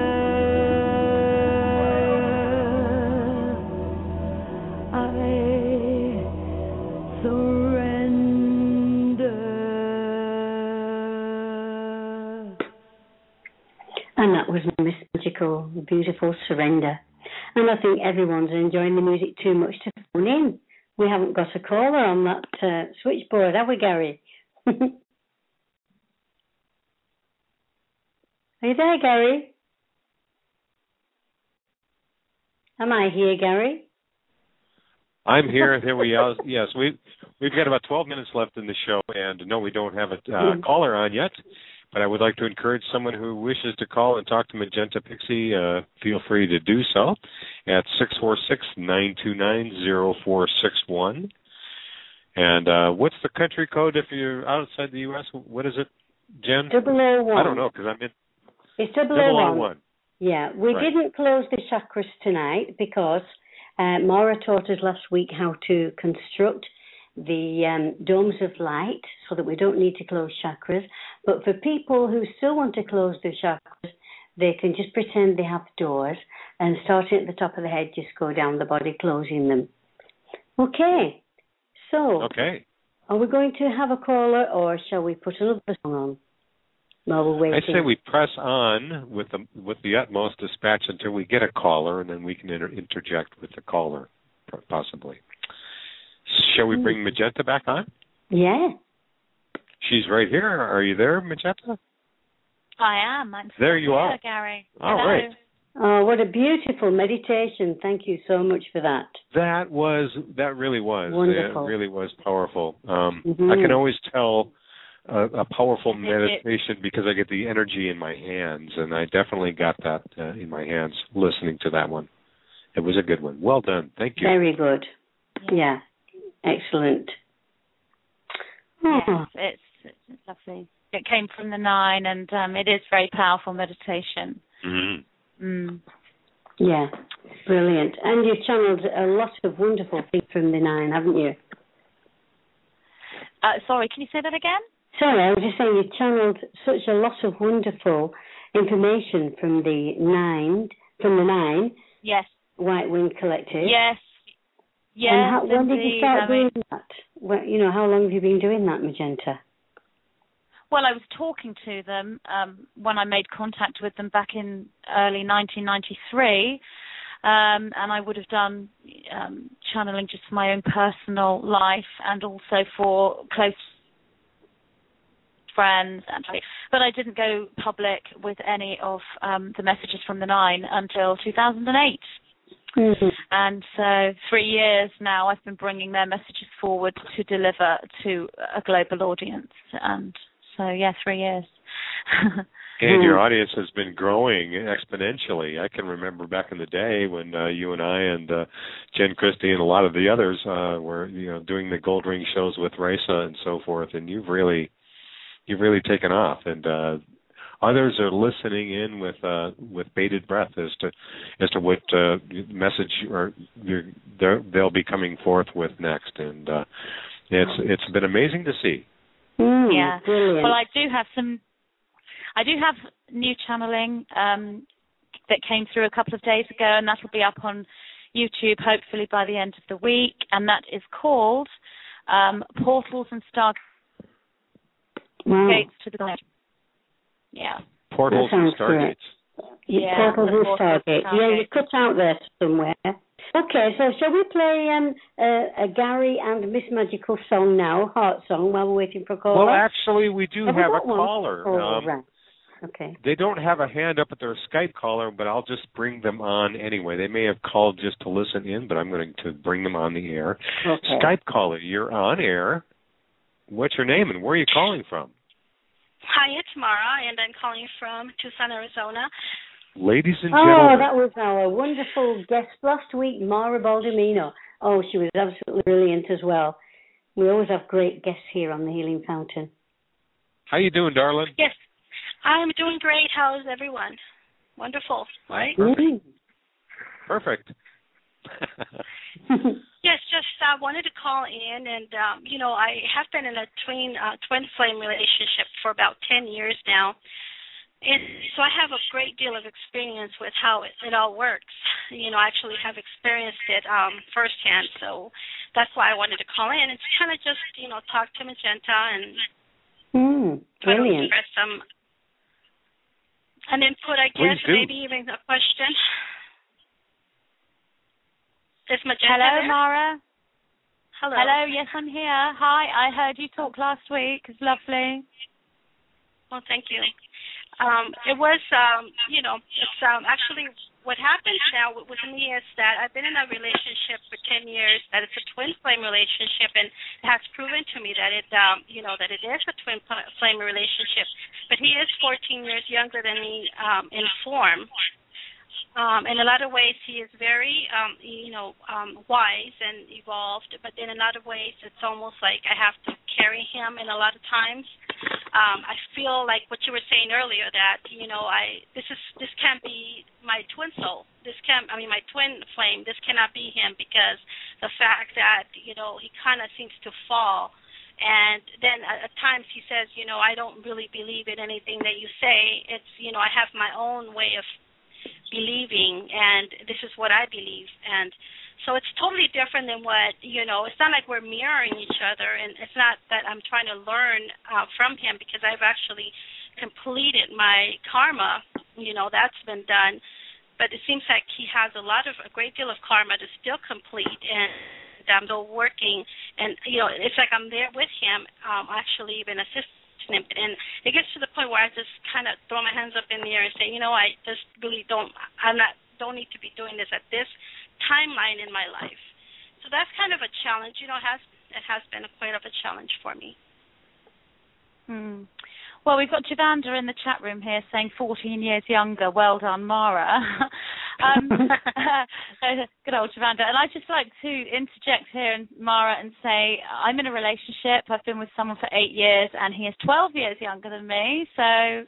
I surrender. And that was Miss Magical, beautiful Surrender. And I think everyone's enjoying the music too much to phone in. We haven't got a caller on that switchboard, have we, Gary? Are you there, Gary? Am I here, Gary? I'm here. Here we are. Yes, we've got about 12 minutes left in the show, and no, we don't have a caller on yet. But I would like to encourage someone who wishes to call and talk to Magenta Pixie. Feel free to do so at 646-929-0461. And what's the country code if you're outside the U.S.? What is it, Jen? 001. I don't know because I'm in. It's 001. 001. Yeah, we didn't close the chakras tonight because Maura taught us last week how to construct the domes of light so that we don't need to close chakras. But for people who still want to close their chakras, they can just pretend they have doors and starting at the top of the head, just go down the body, closing them. Okay. So, are we going to have a caller or shall we put another song on while we're waiting? I say we press on with the utmost dispatch until we get a caller, and then we can interject with the caller, possibly. Shall we bring Magenta back on? Yeah. She's right here. Are you there, Magenta? I am. There you are, Gary. All right. Oh, what a beautiful meditation. Thank you so much for that. That really was. Wonderful. It really was powerful. I can always tell a powerful meditation because I get the energy in my hands, and I definitely got that in my hands listening to that one. It was a good one. Well done. Thank you. Very good. Yeah. Excellent. Yes, it's lovely. It came from the 9, and it is very powerful meditation. Mm-hmm. Yeah, brilliant. And you've channeled a lot of wonderful things from the 9, haven't you? Sorry, can you say that again? Sorry, I was just saying you've channeled such a lot of wonderful information from the 9. Yes. White Wing Collective. Yes. Yes. And when did you start doing that? How long have you been doing that, Magenta? Well, I was talking to them when I made contact with them back in early 1993, and I would have done channeling just for my own personal life and also for close friends. But I didn't go public with any of the messages from the 9 until 2008. Mm-hmm. And so 3 years now I've been bringing their messages forward to deliver to a global audience. And so, 3 years. And your audience has been growing exponentially. I can remember back in the day when you and I and Jen Christie and a lot of the others were, doing the Gold Ring shows with Raisa and so forth. And you've really taken off. And others are listening in with bated breath as to what message they'll be coming forth with next. And it's been amazing to see. Yeah. Brilliant. Well, I do have new channeling that came through a couple of days ago, and that will be up on YouTube hopefully by the end of the week, and that is called Portals and Stargates to the Glade. Yeah. Portals and Stargates. Yeah, Portals and Stargates. Yeah, you cut out there somewhere. Okay, so shall we play a Gary and Miss Magical song now, heart song, while we're waiting for a caller? Well, actually, we do have a caller. Right. Okay. They don't have a hand up at their Skype caller, but I'll just bring them on anyway. They may have called just to listen in, but I'm going to bring them on the air. Okay. Skype caller, you're on air. What's your name and where are you calling from? Hi, it's Mara, and I'm calling from Tucson, Arizona. Ladies and gentlemen. Oh, that was our wonderful guest last week, Mara Baldamino. Oh, she was absolutely brilliant as well. We always have great guests here on the Healing Fountain. How you doing, darling? Yes, I'm doing great. How's everyone? Wonderful, right? Perfect. Yes, just wanted to call in, and I have been in a twin flame relationship for about 10 years now. And so I have a great deal of experience with how it all works. I actually have experienced it firsthand. So that's why I wanted to call in and kind of just, talk to Magenta and try to express an input, I guess, maybe even a question. Is Magenta Hello, there? Mara. Hello. Hello, yes, I'm here. Hi, I heard you talk last week. It's lovely. Well, thank you. It was, it's actually what happens now with me is that I've been in a relationship for 10 years, that it's a twin flame relationship, and it has proven to me that that it is a twin flame relationship. But he is 14 years younger than me in form. In a lot of ways, he is very, wise and evolved. But in a lot of ways, it's almost like I have to carry him. And a lot of times, I feel like what you were saying earlier that this can't be my twin soul. My twin flame. This cannot be him because the fact that he kind of seems to fall. And then at times he says, I don't really believe in anything that you say. It's I have my own way of believing, and this is what I believe. And so it's totally different than what, it's not like we're mirroring each other, and it's not that I'm trying to learn from him because I've actually completed my karma, that's been done. But it seems like he has a great deal of karma to still complete, and I'm still working, and, it's like I'm there with him, actually even assisting. And it gets to the point where I just kind of throw my hands up in the air and say, I just really don't need to be doing this at this timeline in my life. So that's kind of a challenge. It has been quite of a challenge for me. Well, we've got Javanda in the chat room here saying 14 years younger. Well done, Mara. Good old Javanda. And I'd just like to interject here, Mara, and say I'm in a relationship. I've been with someone for 8 years, and he is 12 years younger than me. So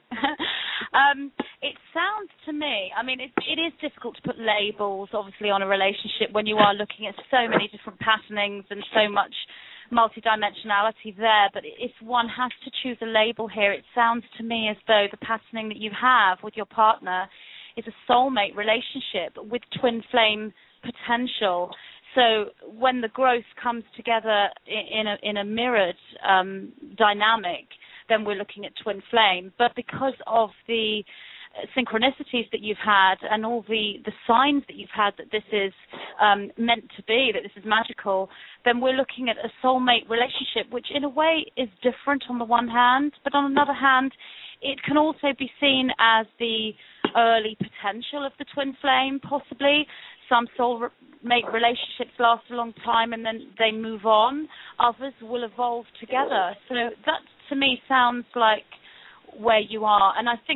it sounds to me, it is difficult to put labels, obviously, on a relationship when you are looking at so many different patternings and so much multidimensionality there, but if one has to choose a label here, it sounds to me as though the patterning that you have with your partner is a soulmate relationship with twin flame potential. So when the growth comes together in a mirrored dynamic, then we're looking at twin flame. But because of the synchronicities that you've had and all the signs that you've had that this is meant to be, that this is magical, then we're looking at a soulmate relationship, which in a way is different on the one hand, but on another hand, it can also be seen as the early potential of the twin flame, possibly. Some soulmate relationships last a long time and then they move on. Others will evolve together. So that, to me, sounds like where you are. And I think,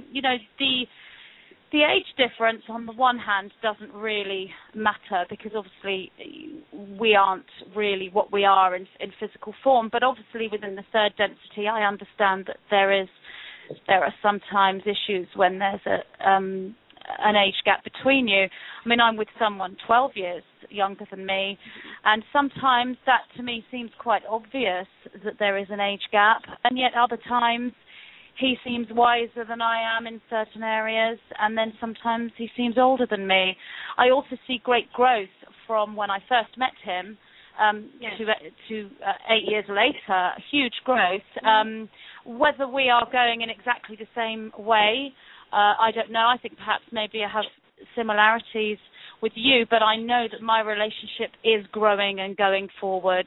the age difference on the one hand doesn't really matter because obviously we aren't really what we are in physical form, but obviously within the third density I understand that there are sometimes issues when there's an age gap between you. I'm with someone 12 years younger than me, and sometimes that to me seems quite obvious that there is an age gap, and yet other times he seems wiser than I am in certain areas, and then sometimes he seems older than me. I also see great growth from when I first met him to 8 years later, huge growth. Whether we are going in exactly the same way, I don't know. I think perhaps maybe I have similarities with you, but I know that my relationship is growing and going forward.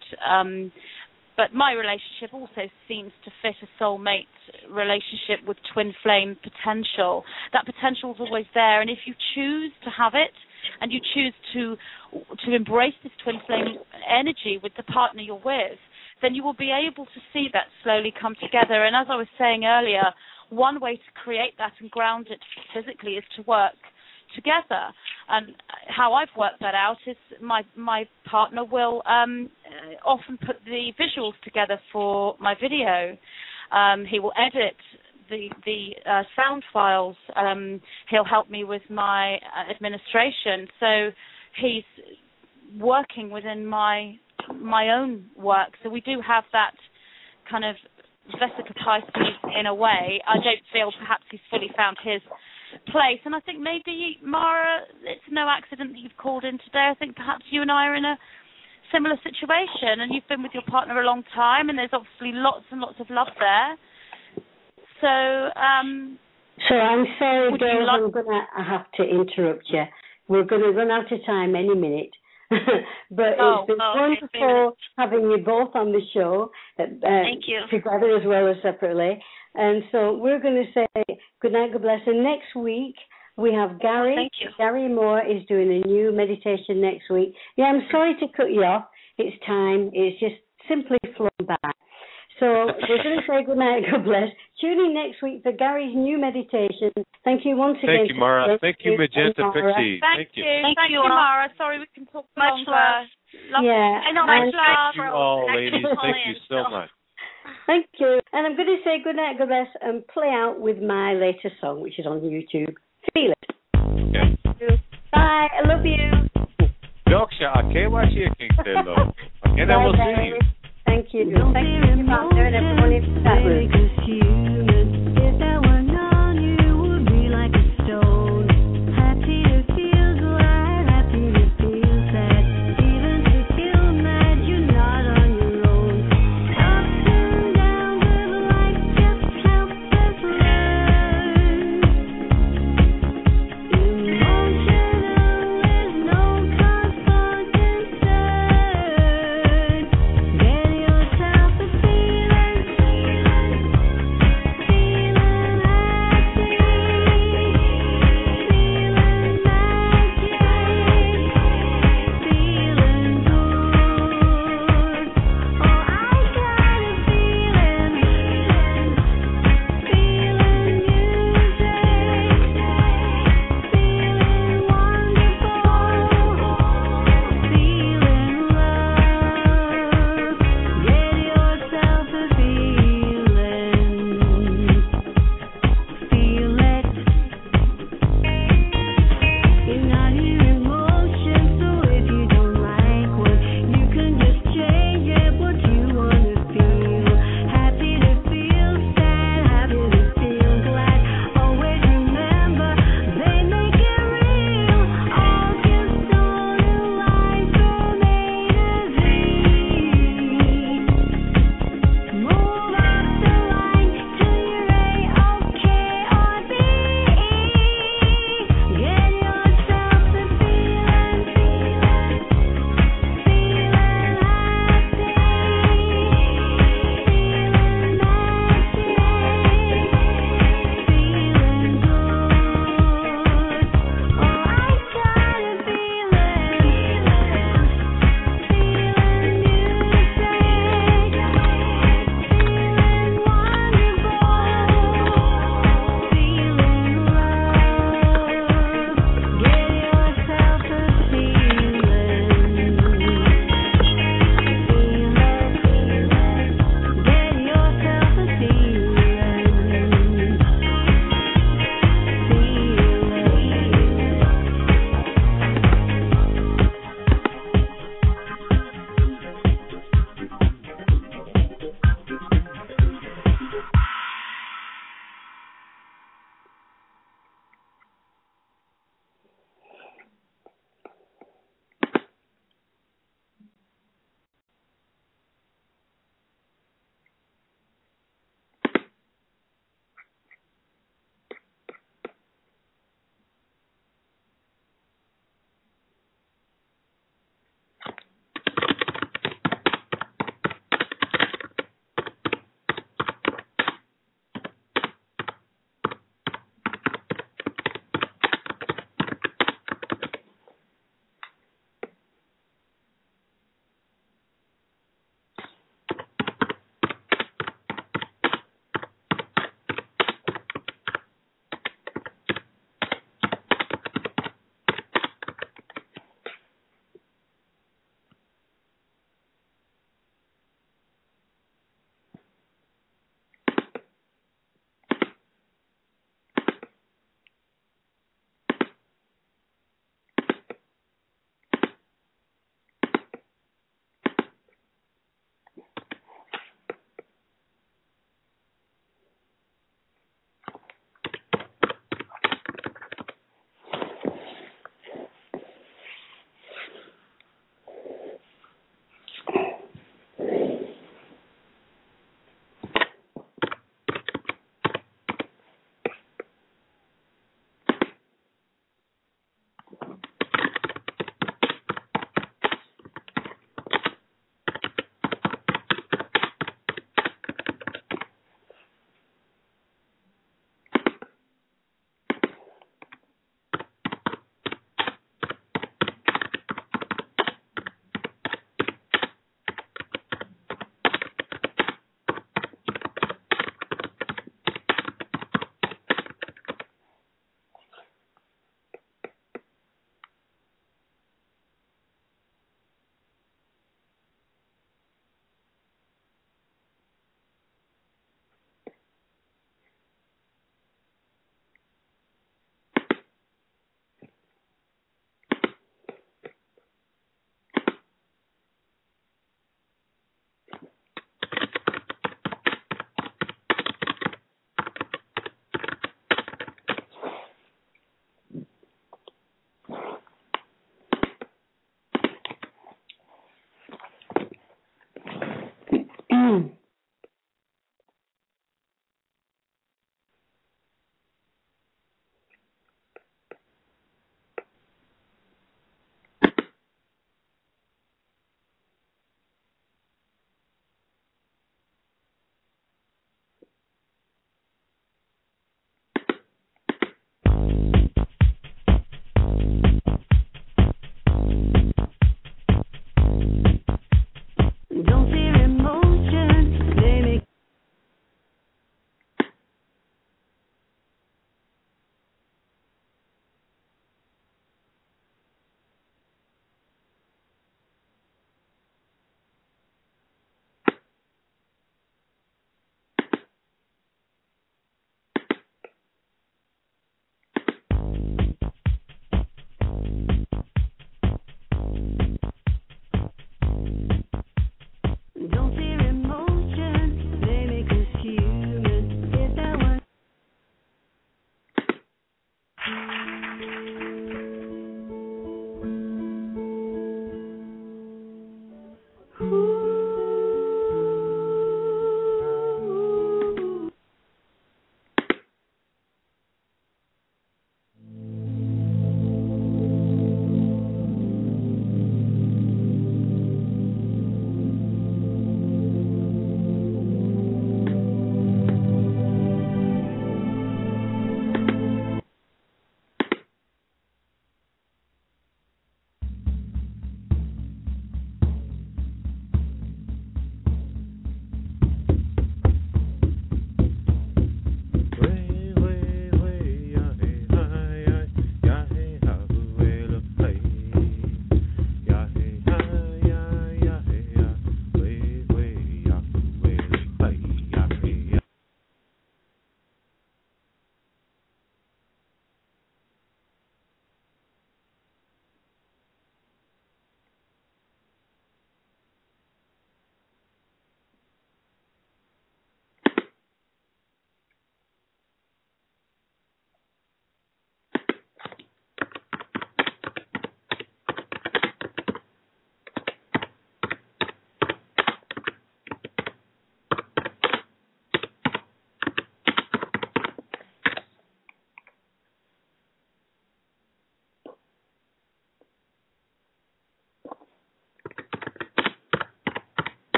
But my relationship also seems to fit a soulmate relationship with twin flame potential. That potential is always there, and if you choose to have it and you choose to embrace this twin flame energy with the partner you're with, then you will be able to see that slowly come together. And as I was saying earlier, one way to create that and ground it physically is to work together. And how I've worked that out is my partner will often put the visuals together for my video. He will edit the sound files. He'll help me with my administration. So he's working within my own work. So we do have that kind of Vesica Pisces in a way. I don't feel perhaps he's fully found his place, and I think maybe, Mara, it's no accident that you've called in today. I think perhaps you and I are in a similar situation, and you've been with your partner a long time, and there's obviously lots and lots of love there. So I'm sorry, girls, I'm going to have to interrupt you. We're going to run out of time any minute. But it's been wonderful having you both on the show. Thank you. Together as well as separately. And so we're going to say good night, God bless. And next week we have Gary. Thank you. Gary Moore is doing a new meditation next week. Yeah, I'm sorry to cut you off. It's time. It's just simply flown by. So we're going to say good night, God bless. Tune in next week for Gary's new meditation. Thank you once again. Thank you, Mara. Thank you, Magenta Pixie. Thank you. Thank you, Mara. Sorry we can talk much longer. love. Yeah. I know, much love. Thank you all, ladies. Thank you so much. Thank you. And I'm going to say good night, God bless, and play out with my latest song, which is on YouTube. Feel it. Okay. Bye. I love you. Yorkshire, okay, watch your king love. And I will see you. Thank you. Thank you, Master, and everyone in the chat room.